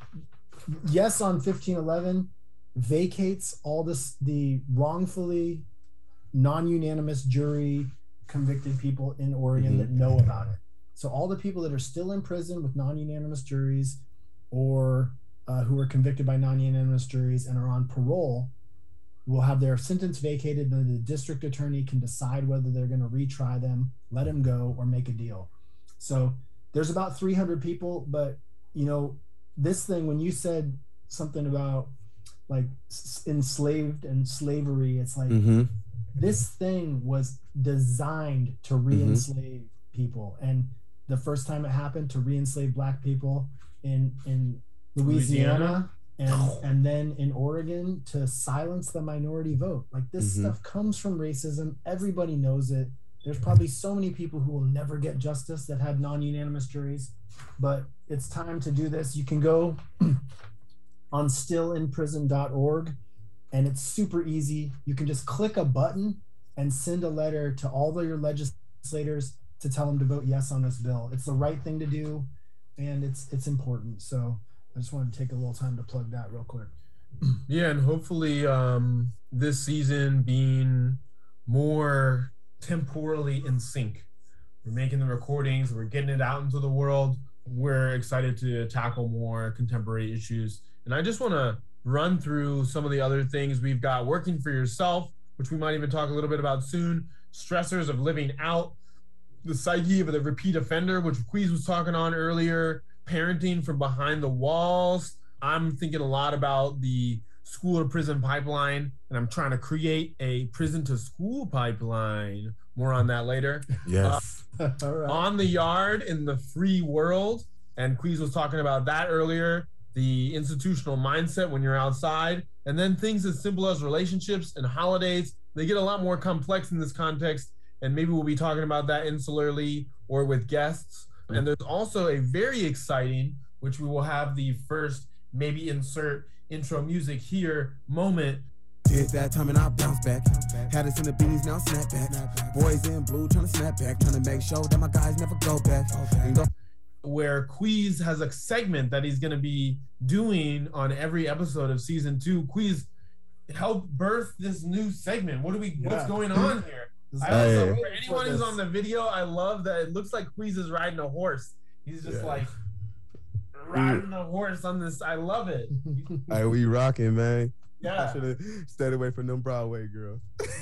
yes, on fifteen eleven, vacates all this, the wrongfully non-unanimous jury convicted people in Oregon Mhm. that know about it. So all the people that are still in prison with non-unanimous juries, or uh, who are convicted by non-unanimous juries and are on parole, will have their sentence vacated, and the district attorney can decide whether they're going to retry them, let them go, or make a deal. So there's about three hundred people, but you know, this thing, when you said something about like s- enslaved and slavery, it's like Mm-hmm. this thing was designed to re-enslave people. And the first time it happened, to re-enslave Black people in in Louisiana, Louisiana. and and then in Oregon to silence the minority vote. Like this Mhm. stuff comes from racism. Everybody knows it. There's probably so many people who will never get justice that had non-unanimous juries, but it's time to do this. You can go on still in prison dot org, and it's super easy. You can just click a button and send a letter to all of your legislators to tell them to vote yes on this bill. It's the right thing to do, and it's it's important. So I just wanted to take a little time to plug that real quick. Yeah, and hopefully um, this season being more temporally in sync. We're making the recordings, we're getting it out into the world. We're excited to tackle more contemporary issues. And I just want to run through some of the other things we've got. Working for yourself, which we might even talk a little bit about soon. Stressors of living out. The psyche of the repeat offender, which Queez was talking on earlier. Parenting from behind the walls. I'm thinking a lot about the school to prison pipeline, and I'm trying to create a prison to school pipeline. More on that later. Yes. Uh, All right. On the yard in the free world, and Queez was talking about that earlier, the institutional mindset when you're outside, and then things as simple as relationships and holidays. They get a lot more complex in this context, and maybe we'll be talking about that insularly or with guests. And there's also a very exciting, which we will have the first maybe insert intro music here moment. Did that time and I bounce back. Had us in the beanies, now snap back. Boys in blue trying to snap back, trying to make sure that my guys never go back. And go- Where Queez has a segment that he's going to be doing on every episode of season two. Queez, help birth this new segment. What do we? Yeah. What's going on here? I Hey. also, for anyone who's on the video, I love that it looks like Queez is riding a horse. He's just Yeah. like riding a horse on this. I love it. Hey, we rocking, man. I Yeah. should have stayed away from them Broadway girls.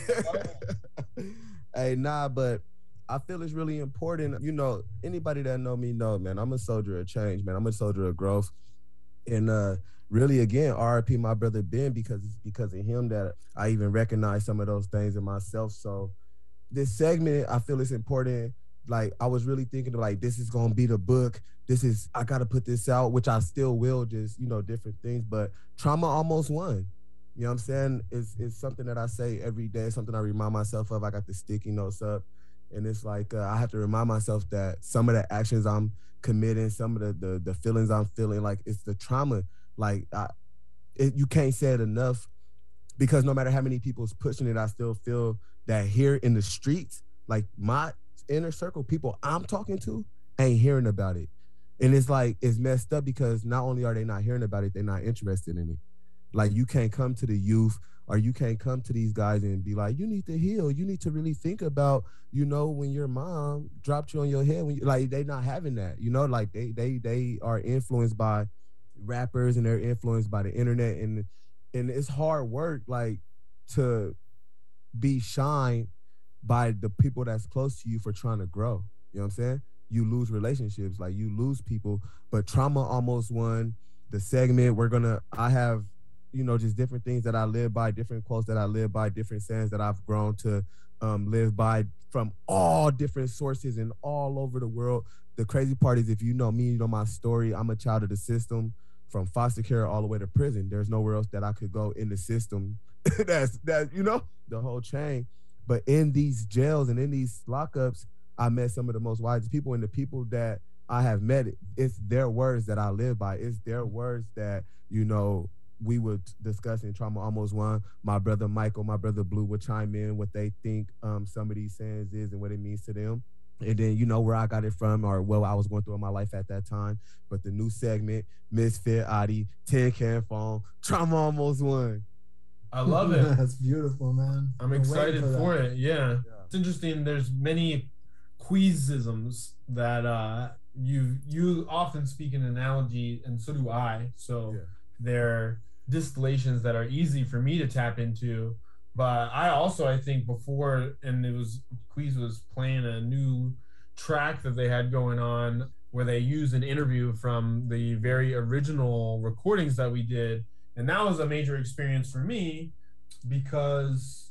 Hey, nah, but I feel it's really important. You know, anybody that know me know, man, I'm a soldier of change, man. I'm a soldier of growth. And uh really, again, R I P my brother Ben, because it's because of him that I even recognize some of those things in myself. So this segment, I feel it's important. Like, I was really thinking of, like, this is gonna be the book. This is, I gotta put this out, which I still will, just, you know, different things. But trauma almost won. You know what I'm saying? It's, it's something that I say every day, something I remind myself of. I got the sticky notes up. And it's like, uh, I have to remind myself that some of the actions I'm committing, some of the the, the feelings I'm feeling, like, it's the trauma. Like, I, it, you can't say it enough, because no matter how many people's pushing it, I still feel that here in the streets, like, my inner circle, people I'm talking to ain't hearing about it. And it's like, it's messed up, because not only are they not hearing about it, they're not interested in it. Like, you can't come to the youth, or you can't come to these guys and be like, you need to heal. You need to really think about, you know, when your mom dropped you on your head, when you, like, they not having that, you know, like, they they they are influenced by rappers, and they're influenced by the internet, and and it's hard work, like, to be shined by the people that's close to you for trying to grow. You know what I'm saying? You lose relationships, like, you lose people. But trauma almost won the segment. We're gonna, I have, you know, just different things that I live by, different quotes that I live by, different sayings that I've grown to um, live by from all different sources and all over the world. The crazy part is, if you know me, you know my story. I'm a child of the system, from foster care all the way to prison. There's nowhere else that I could go in the system. That's that, you know, the whole chain. But in these jails and in these lockups, I met some of the most wisest people, and the people that I have met, it's their words that I live by. It's their words that, you know, we would discuss in Trauma Almost Won. My brother Michael, my brother Blue would chime in what they think um, some of these sayings is and what it means to them. And then, you know, where I got it from, or what I was going through in my life at that time. But the new segment, Misfit Adi, Tin Can Phone, Trauma Almost Won. I love it. That's beautiful, man. I'm Been waiting excited for, that. it. Yeah. Yeah. It's interesting. There's many Queezisms that uh, you you often speak in analogy, and so do I. So Yeah. they're distillations that are easy for me to tap into. But I also, I think before, and it was, Queez was playing a new track that they had going on where they used an interview from the very original recordings that we did. And that was a major experience for me, because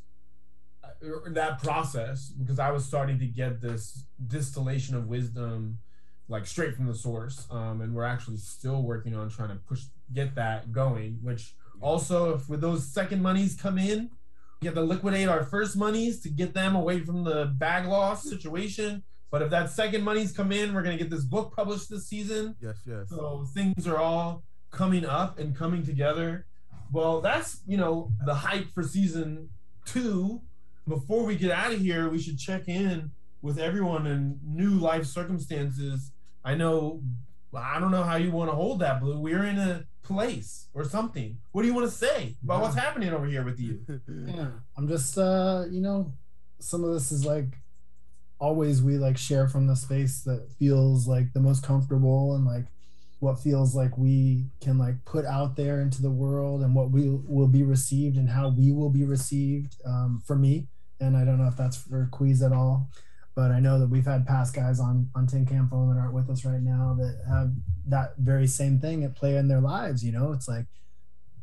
that process, because I was starting to get this distillation of wisdom, like straight from the source. Um, and we're actually still working on trying to push, get that going, which also, if with those second monies come in, we have to liquidate our first monies to get them away from the bag loss situation. But if that second monies come in, we're going to get this book published this season. Yes, yes. So things are all coming up and coming together. Well, that's, you know, the hype for season two. Before we get out of here, we should check in with everyone in new life circumstances. I know, I don't know how you want to hold that, Blue. We're in a place or something. What do you want to say about Yeah. what's happening over here with you? Yeah, I'm just, uh, you know, some of this is like, always we like share from the space that feels like the most comfortable, and like what feels like we can like put out there into the world, and what we will be received and how we will be received, um, for me. And I don't know if that's for Queez at all, but I know that we've had past guys on on Tin Can Phone that aren't with us right now that have that very same thing at play in their lives. You know, it's like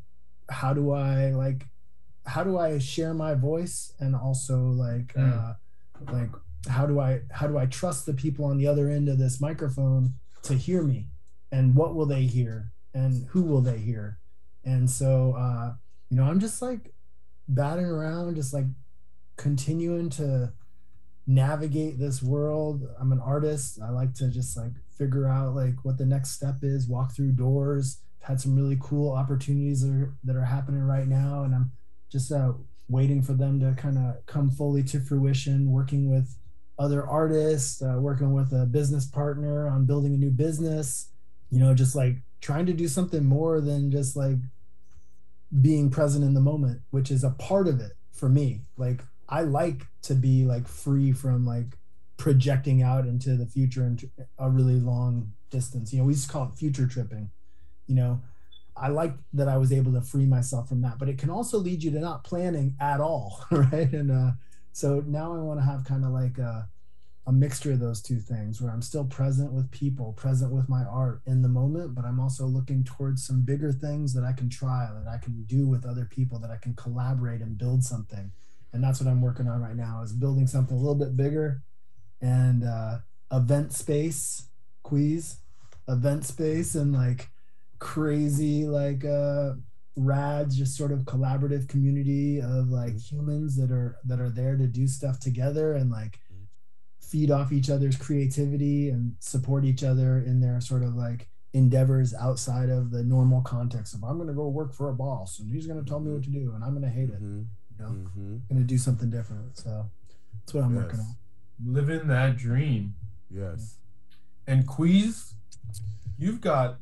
how do I like, how do I share my voice, and also like, mm. uh, like how do I how do I trust the people on the other end of this microphone to hear me, and what will they hear, and who will they hear? And so, uh, you know, I'm just like batting around, just like continuing to navigate this world. I'm an artist. I like to just like figure out like what the next step is, walk through doors. Had some really cool opportunities that are, that are happening right now, and I'm just uh, waiting for them to kind of come fully to fruition, working with other artists, uh, working with a business partner on building a new business, you know, just like trying to do something more than just like being present in the moment, which is a part of it for me. Like, I like to be like free from like projecting out into the future and a really long distance. You know, we just call it future tripping. You know, I like that I was able to free myself from that, but it can also lead you to not planning at all, right? And uh, so now I want to have kind of like a, a mixture of those two things, where I'm still present with people, present with my art in the moment, but I'm also looking towards some bigger things that I can try, that I can do with other people, that I can collaborate and build something. And that's what I'm working on right now, is building something a little bit bigger. And uh, event space, Quiz, event space, and like crazy, like uh, rad, just sort of collaborative community of like humans that are that are there to do stuff together and like feed off each other's creativity and support each other in their sort of like endeavors outside of the normal context of, I'm going to go work for a boss and he's going to tell me what to do and I'm going to hate it. Mm-hmm. You know, Mm-hmm. going to do something different. So that's what I'm Yes. working on. Living that dream. Yes. And Quiz, you've got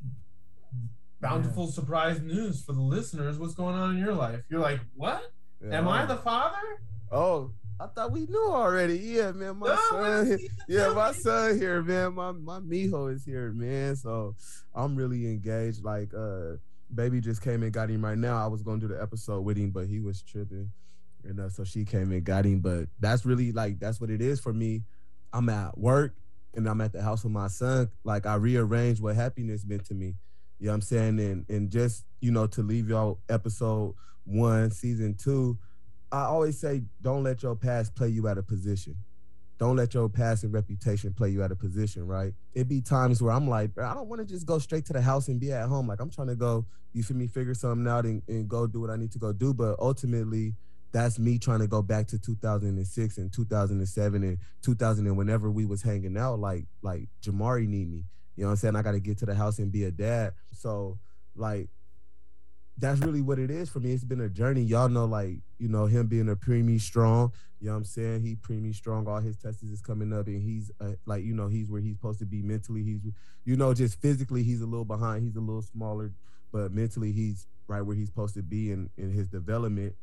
bountiful surprise news for the listeners. What's going on in your life? You're like, what? Yeah. Am I the father? Oh, I thought we knew already. Yeah, man. My No, son. what- Yeah, my son here, man. My my mijo is here, man. So I'm really engaged. Like, uh, baby just came and got him right now. I was gonna do the episode with him, but he was tripping, and uh, so she came and got him. But that's really like that's what it is for me. I'm at work and I'm at the house with my son. Like, I rearranged what happiness meant to me. You know what I'm saying? And and just, you know, to leave y'all episode one, season two, I always say, don't let your past play you out of position. Don't let your past and reputation play you out of position, right? It be times where I'm like, I don't want to just go straight to the house and be at home. Like, I'm trying to go, you feel me, figure something out and, and go do what I need to go do. But ultimately, that's me trying to go back to two thousand six and two thousand seven and two thousand, and whenever we was hanging out, like, like Jamari need me. You know what I'm saying? I got to get to the house and be a dad. So, like, that's really what it is for me. It's been a journey. Y'all know, like, you know, him being a preemie strong, you know what I'm saying? He preemie strong. All his tests is coming up, and he's, uh, like, you know, he's where he's supposed to be mentally. He's, you know, just physically, he's a little behind. He's a little smaller, but mentally, he's right where he's supposed to be in, in his development.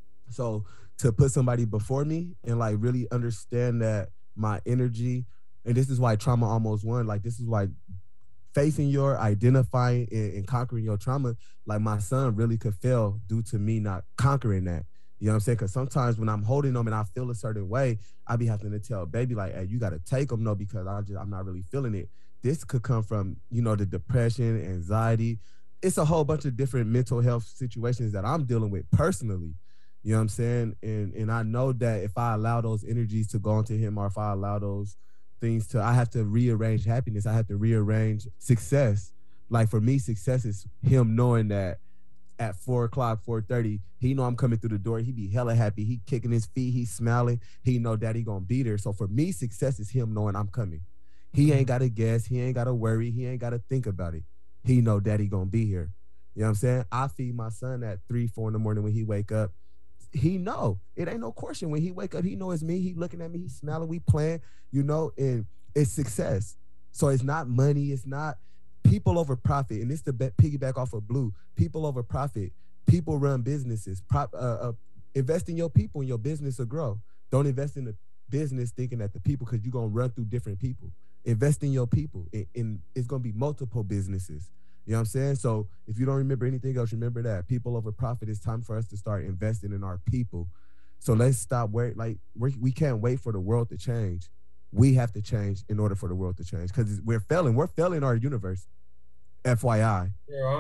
So to put somebody before me and, like, really understand that my energy, and this is why trauma almost won, like, this is why facing your, identifying and, and conquering your trauma, like, my son really could fail due to me not conquering that. You know what I'm saying? Because sometimes when I'm holding them and I feel a certain way, I be having to tell baby, like, hey, you got to take them, no, because I just, I'm not really feeling it. This could come from, you know, the depression, anxiety. It's a whole bunch of different mental health situations that I'm dealing with personally. You know what I'm saying? And and I know that if I allow those energies to go into him, or if I allow those things to, I have to rearrange happiness. I have to rearrange success. Like, for me, success is him knowing that at four o'clock, four thirty, he know I'm coming through the door. He be hella happy. He kicking his feet. He smiling. He know daddy gonna be there. So for me, success is him knowing I'm coming. He ain't got to guess. He ain't got to worry. He ain't got to think about it. He know daddy gonna be here. You know what I'm saying? I feed my son at three, four in the morning when he wake up. He know it ain't no question. When he wake up, he know it's me. He looking at me, he smiling, we playing, you know, and it's success. So it's not money, it's not people over profit. And it's the be- piggyback off of Blue. People over profit. People run businesses. Prop, uh, uh, invest in your people and your business will grow. Don't invest in the business thinking that the people, because you're gonna run through different people. Invest in your people, and, and it's gonna be multiple businesses. You know what I'm saying? So if you don't remember anything else, remember that people over profit. It's time for us to start investing in our people. So let's stop wait. Like, we we can't wait for the world to change. We have to change in order for the world to change, because we're failing. We're failing our universe. F Y I. There are.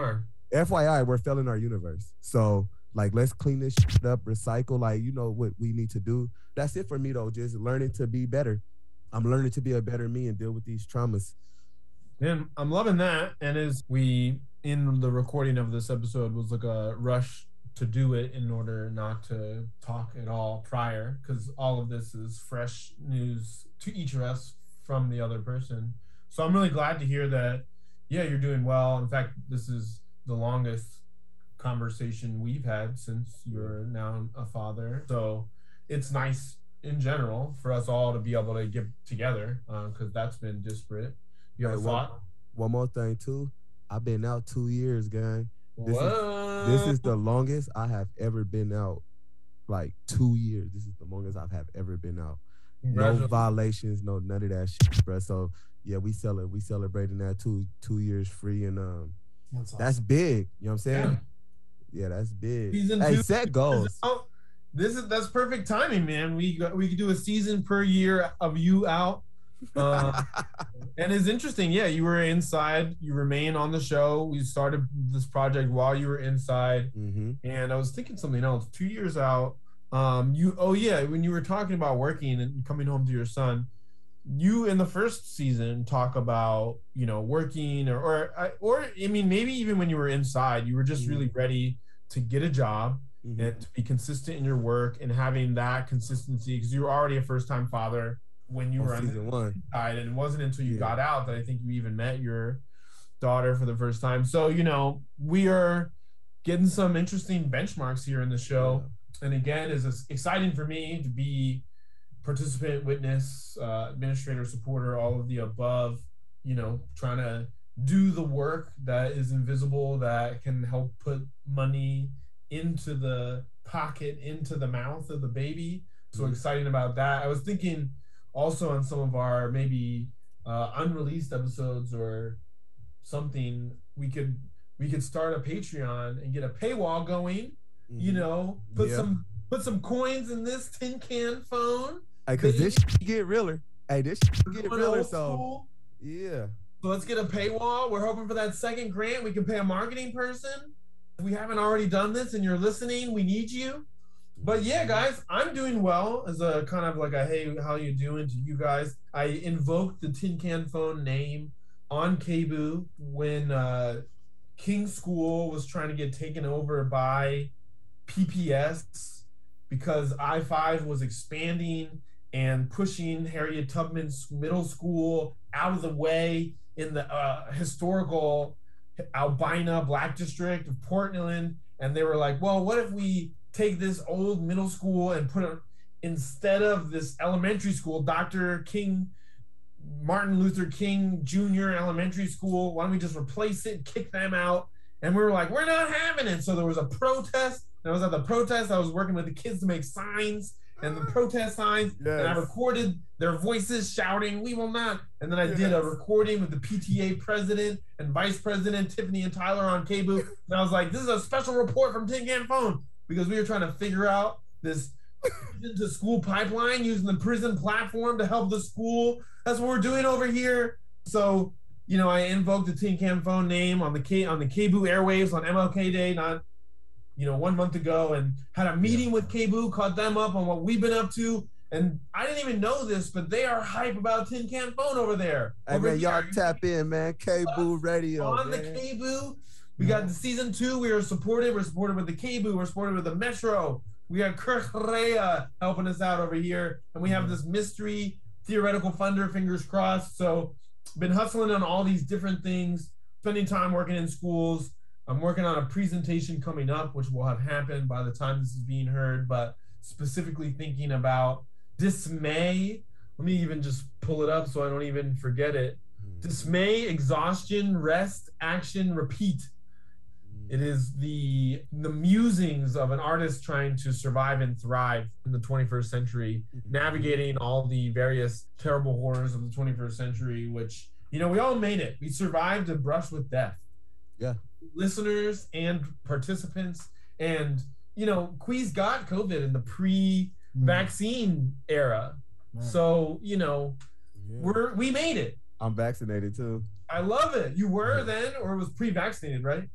F Y I, we're failing our universe. So like, let's clean this shit up, recycle, like, you know what we need to do. That's it for me though, just learning to be better. I'm learning to be a better me and deal with these traumas. Man, I'm loving that. And as we, in the recording of this episode, was like a rush to do it in order not to talk at all prior, because all of this is fresh news to each of us from the other person. So I'm really glad to hear that, yeah, you're doing well. In fact, this is the longest conversation we've had since you're now a father. So it's nice in general for us all to be able to get together, because uh, that's been disparate. You have Hey, a thought? One, one more thing too. I've been out two years, gang. This what? is this is the longest I have ever been out. Like two years. This is the longest I've have ever been out. No violations, no none of that shit, bro. So yeah, we celebrate we celebrating that two two years free, and um that's, awesome. That's big. You know what I'm saying? Yeah, yeah that's big. Season hey, two, set goals. Oh, this is that's perfect timing, man. We got, we could do a season per year of you out. Uh, and it's interesting, yeah, you were inside, you remain on the show. We started this project while you were inside. Mm-hmm. And I was thinking something else. Two years out, um you oh yeah when you were talking about working and coming home to your son, you in the first season talk about, you know, working or or, or I mean maybe even when you were inside, you were just mm-hmm. really ready to get a job. Mm-hmm. and to be consistent in your work and having that consistency, because you were already a first-time father when you on were on season the one side, and it wasn't until you yeah. got out that I think you even met your daughter for the first time. So, you know, we are getting some interesting benchmarks here in the show. Yeah. And again, it's exciting for me to be participant, witness, uh, administrator, supporter, all of the above, you know, trying to do the work that is invisible, that can help put money into the pocket, into the mouth of the baby. So mm-hmm. exciting about that. I was thinking also on some of our maybe uh, unreleased episodes or something, we could we could start a Patreon and get a paywall going. Mm-hmm. You know, put yeah. some put some coins in this tin can phone. Hey, cause this shit get realer. Hey, this shit get realer. So school. yeah. So let's get a paywall. We're hoping for that second grant. We can pay a marketing person. If we haven't already done this and you're listening, we need you. But yeah, guys, I'm doing well as a kind of like a, hey, how you doing to you guys. I invoked the Tin Can Phone name on K B U when uh, King School was trying to get taken over by P P S because I five was expanding and pushing Harriet Tubman's middle school out of the way in the uh, historical Albina Black District of Portland. And they were like, well, what if we take this old middle school and put it instead of this elementary school, Doctor King, Martin Luther King Junior Elementary School, why don't we just replace it, kick them out? And we were like, we're not having it. So there was a protest. And I was at the protest. I was working with the kids to make signs and the protest signs. Yes. And I recorded their voices shouting, we will not. And then I yes. did a recording with the P T A president and vice president, Tiffany and Tyler on K B U. And I was like, this is a special report from Tin Can Phone, because we were trying to figure out this to school pipeline using the prison platform to help the school. That's what we're doing over here. So, you know, I invoked the Tin Can Phone name on the K on the K B U airwaves on M L K Day, not, you know, one month ago, and had a meeting yeah. with K B U, caught them up on what we've been up to. And I didn't even know this, but they are hype about Tin Can Phone over there. Hey, over man, here. Y'all tap in, man. K B U Radio. On man. the K B U. We got the season two. We are supported. We're supported with the K B U. We're supported with the Metro. We got Kirk Correa helping us out over here. And we have this mystery theoretical funder, fingers crossed. So been hustling on all these different things, spending time working in schools. I'm working on a presentation coming up, which will have happened by the time this is being heard, but specifically thinking about dismay. Let me even just pull it up so I don't even forget it. Dismay, exhaustion, rest, action, repeat. It is the the musings of an artist trying to survive and thrive in the twenty-first century, navigating all the various terrible horrors of the twenty-first century, which, you know, we all made it. We survived and brushed with death. Yeah. Listeners and participants. And, you know, Queez got COVID in the pre-vaccine era. Man. So, you know, yeah. we're we made it. I'm vaccinated too. I love it. You were then, or was pre-vaccinated, right?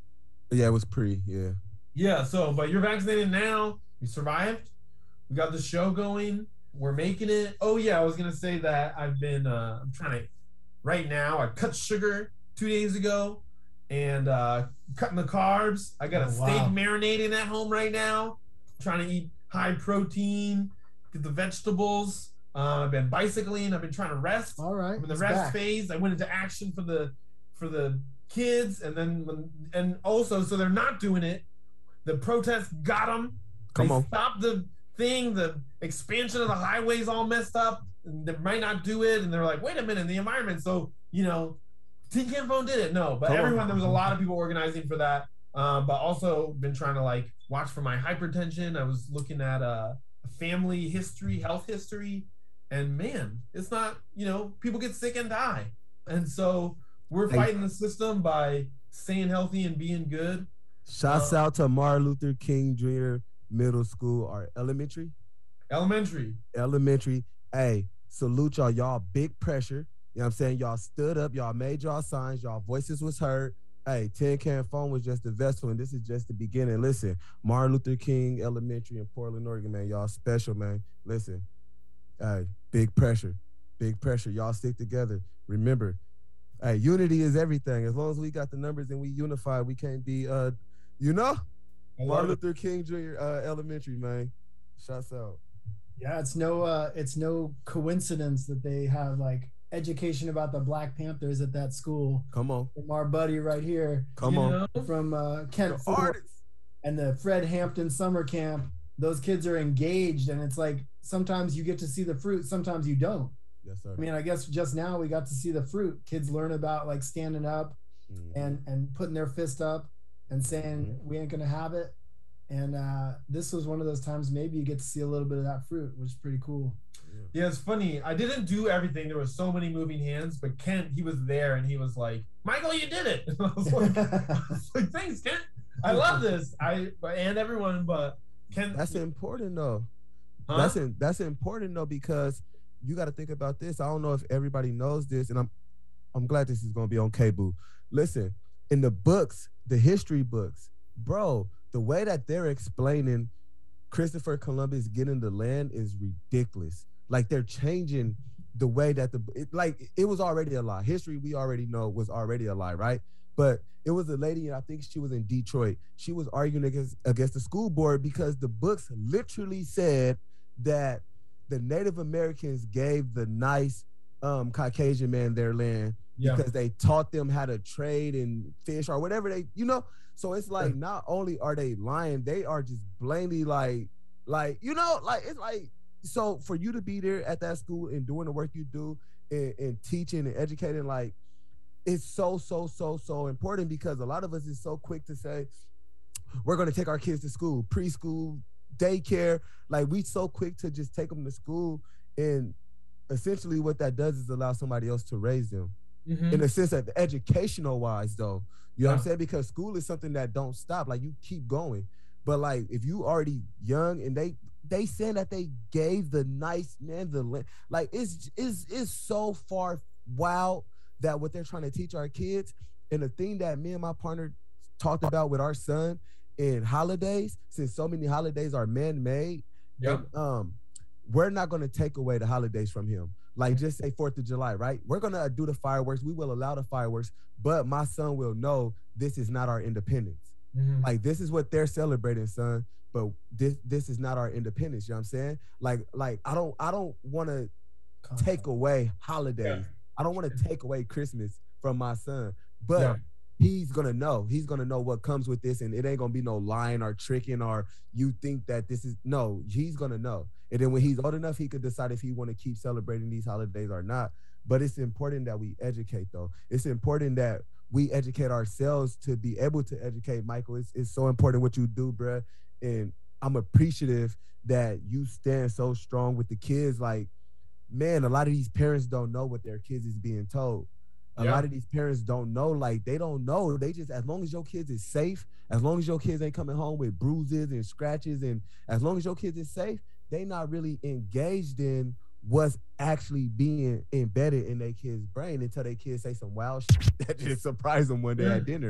Yeah, it was pre. Yeah. Yeah. So, but you're vaccinated now. We survived. We got the show going. We're making it. Oh yeah, I was gonna say that I've been. Uh, I'm trying to. Right now, I cut sugar two days ago, and uh, cutting the carbs. I got a Oh, steak wow. marinating at home right now. Trying to eat high protein, get the vegetables. Uh, I've been bicycling. I've been trying to rest. All right. I'm in the it's rest back. phase. I went into action for the for the kids, and then when, and also so they're not doing it. The protests got them. Come they on. stopped the thing. The expansion of the highways all messed up. And they might not do it, and they're like, wait a minute, the environment. So you know, Tin Can Phone did it. No, but Come on. everyone, there was a lot of people organizing for that. Um, but also been trying to like watch for my hypertension. I was looking at uh, family history, health history, and man, it's not, you know, people get sick and die. And so we're Hey. fighting the system by staying healthy and being good. Shouts Uh, out to Martin Luther King Junior Middle School or elementary. Elementary. Elementary. Hey, salute y'all. Y'all big pressure. You know what I'm saying? Y'all stood up. Y'all made y'all signs. Y'all voices was heard. Hey, Tin Can Phone was just the vessel, and this is just the beginning. Listen, Martin Luther King Elementary in Portland, Oregon, man. Y'all special, man. Listen, hey, big pressure. Big pressure. Y'all stick together. Remember, hey, unity is everything. As long as we got the numbers and we unify, we can't be, uh, you know? I love Martin it. Luther King Junior Uh, Elementary, man. Shouts out. Yeah, it's no uh it's no coincidence that they have like education about the Black Panthers at that school. Come on. From our buddy right here Come You on. know? from uh Kent The Ford artists. and the Fred Hampton summer camp. Those kids are engaged, and it's like sometimes you get to see the fruit, sometimes you don't. Yes, sir. I mean, I guess just now we got to see the fruit. Kids learn about like standing up Mhm. and and putting their fist up and saying Mhm. we ain't gonna have it. And uh, this was one of those times maybe you get to see a little bit of that fruit, which is pretty cool. Yeah, it's funny. I didn't do everything. There were so many moving hands, but Kent, he was there and he was like, Michael, you did it. And I was like, I was like, thanks, Kent. I love this. I and everyone, but Kent. That's important though. Huh? That's in, that's important though, because you got to think about this. I don't know if everybody knows this, and I'm I'm glad this is gonna be on K-Boo. Listen, in the books, the history books, bro, the way that they're explaining Christopher Columbus getting the land is ridiculous. Like they're changing the way that the it, like it was already a lie. History we already know was already a lie, right? But it was a lady, and I think she was in Detroit. She was arguing against against the school board because the books literally said that the Native Americans gave the nice um, Caucasian man their land Yeah. because they taught them how to trade and fish or whatever they, you know. So it's like not only are they lying, they are just blatantly like, like you know, like it's like so for you to be there at that school and doing the work you do and, and teaching and educating, like it's so so so so important because a lot of us is so quick to say we're going to take our kids to school, preschool, daycare. Like we so quick to just take them to school, and essentially what that does is allow somebody else to raise them. Mhm. In the sense of educational wise though, you know what I'm Yeah. saying? Because school is something that don't stop. Like you keep going. But like if you already young and they they saying that they gave the nice man the land, like it's it's it's so far wild that what they're trying to teach our kids. And the thing that me and my partner talked about with our son in holidays, since so many holidays are man-made, Yep. and, um, we're not going to take away the holidays from him. Like just say fourth of July, right? We're going to do the fireworks. We will allow the fireworks, but my son will know this is not our independence. Mhm. Like this is what they're celebrating, son, but this this is not our independence. You know what I'm saying? Like like I don't I don't want to take away holidays. Yeah. I don't want to take away Christmas from my son, but Yeah. he's gonna know. He's gonna know what comes with this, and it ain't gonna be no lying or tricking or you think that this is no. He's gonna know, and then when he's old enough, he could decide if he want to keep celebrating these holidays or not. But it's important that we educate, though. It's important that we educate ourselves to be able to educate. Michael, it's it's so important what you do, bruh. And I'm appreciative that you stand so strong with the kids. Like, man, a lot of these parents don't know what their kids is being told. A Yeah. lot of these parents don't know, like they don't know. They just, as long as your kids is safe, as long as your kids ain't coming home with bruises and scratches, and as long as your kids is safe, they not really engaged in what's actually being embedded in their kids' brain until their kids say some wild shit that just surprise them one day Yeah. at dinner.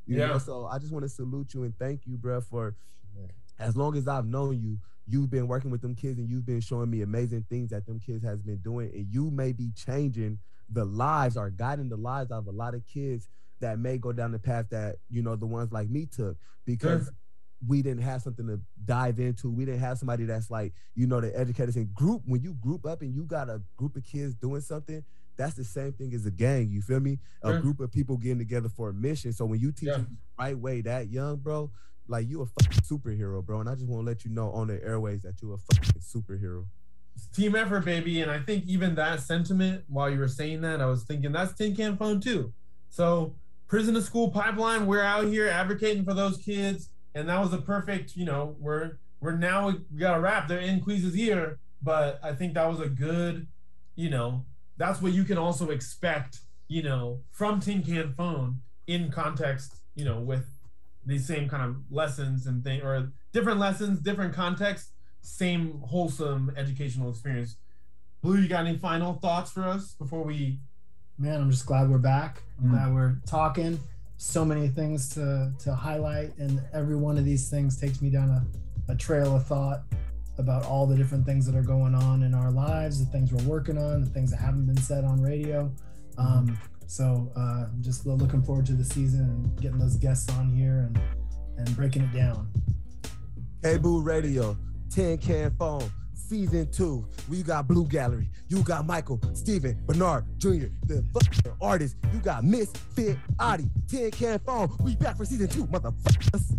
You Yeah. know, so I just want to salute you and thank you, bro, for as long as I've known you, you've been working with them kids and you've been showing me amazing things that them kids has been doing. And you may be changing the lives or guiding the lives of a lot of kids that may go down the path that, you know, the ones like me took, because Sure. we didn't have something to dive into. We didn't have somebody that's like, you know, the educators in group. When you group up and you got a group of kids doing something, that's the same thing as a gang. You feel me? A Sure. group of people getting together for a mission. So when you teach Yeah. them the right way that young, bro, like you a fucking superhero, bro. And I just want to let you know on the airways that you a fucking superhero. It's team effort, baby. And I think even that sentiment, while you were saying that, I was thinking that's Tin Can Phone too. So prison to school pipeline, we're out here advocating for those kids. And that was a perfect, you know, we're we're now we got a wrap. They're in Queez's ear, but I think that was a good, you know, that's what you can also expect, you know, from Tin Can Phone in context, you know, with these same kind of lessons and thing, or different lessons, different context, same wholesome educational experience. Blue, you got any final thoughts for us before we? Man, I'm just glad we're back. I'm Mm. glad we're talking. So many things to to highlight, and every one of these things takes me down a, a trail of thought about all the different things that are going on in our lives, the things we're working on, the things that haven't been said on radio. Um, so uh, I'm just looking forward to the season and getting those guests on here and and breaking it down. K-Boo Radio, Tin Can Phone, Season two. We got Blue Gallery. You got Michael, Steven, Bernard Junior, the fucking artist. You got Misfit Adi, Tin Can Phone. We back for Season two, motherfuckers.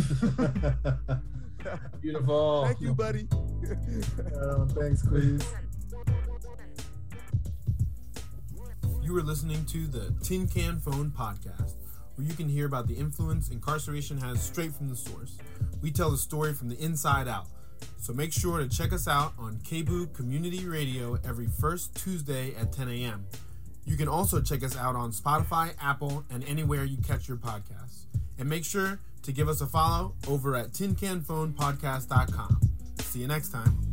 Beautiful. Thank you, buddy. Uh, thanks, Queez. You are listening to the Tin Can Phone podcast, where you can hear about the influence incarceration has straight from the source. We tell the story from the inside out. So make sure to check us out on K-Boo Community Radio every first Tuesday at ten a.m. You can also check us out on Spotify, Apple, and anywhere you catch your podcasts. And make sure to give us a follow over at tin can phone podcast dot com. See you next time.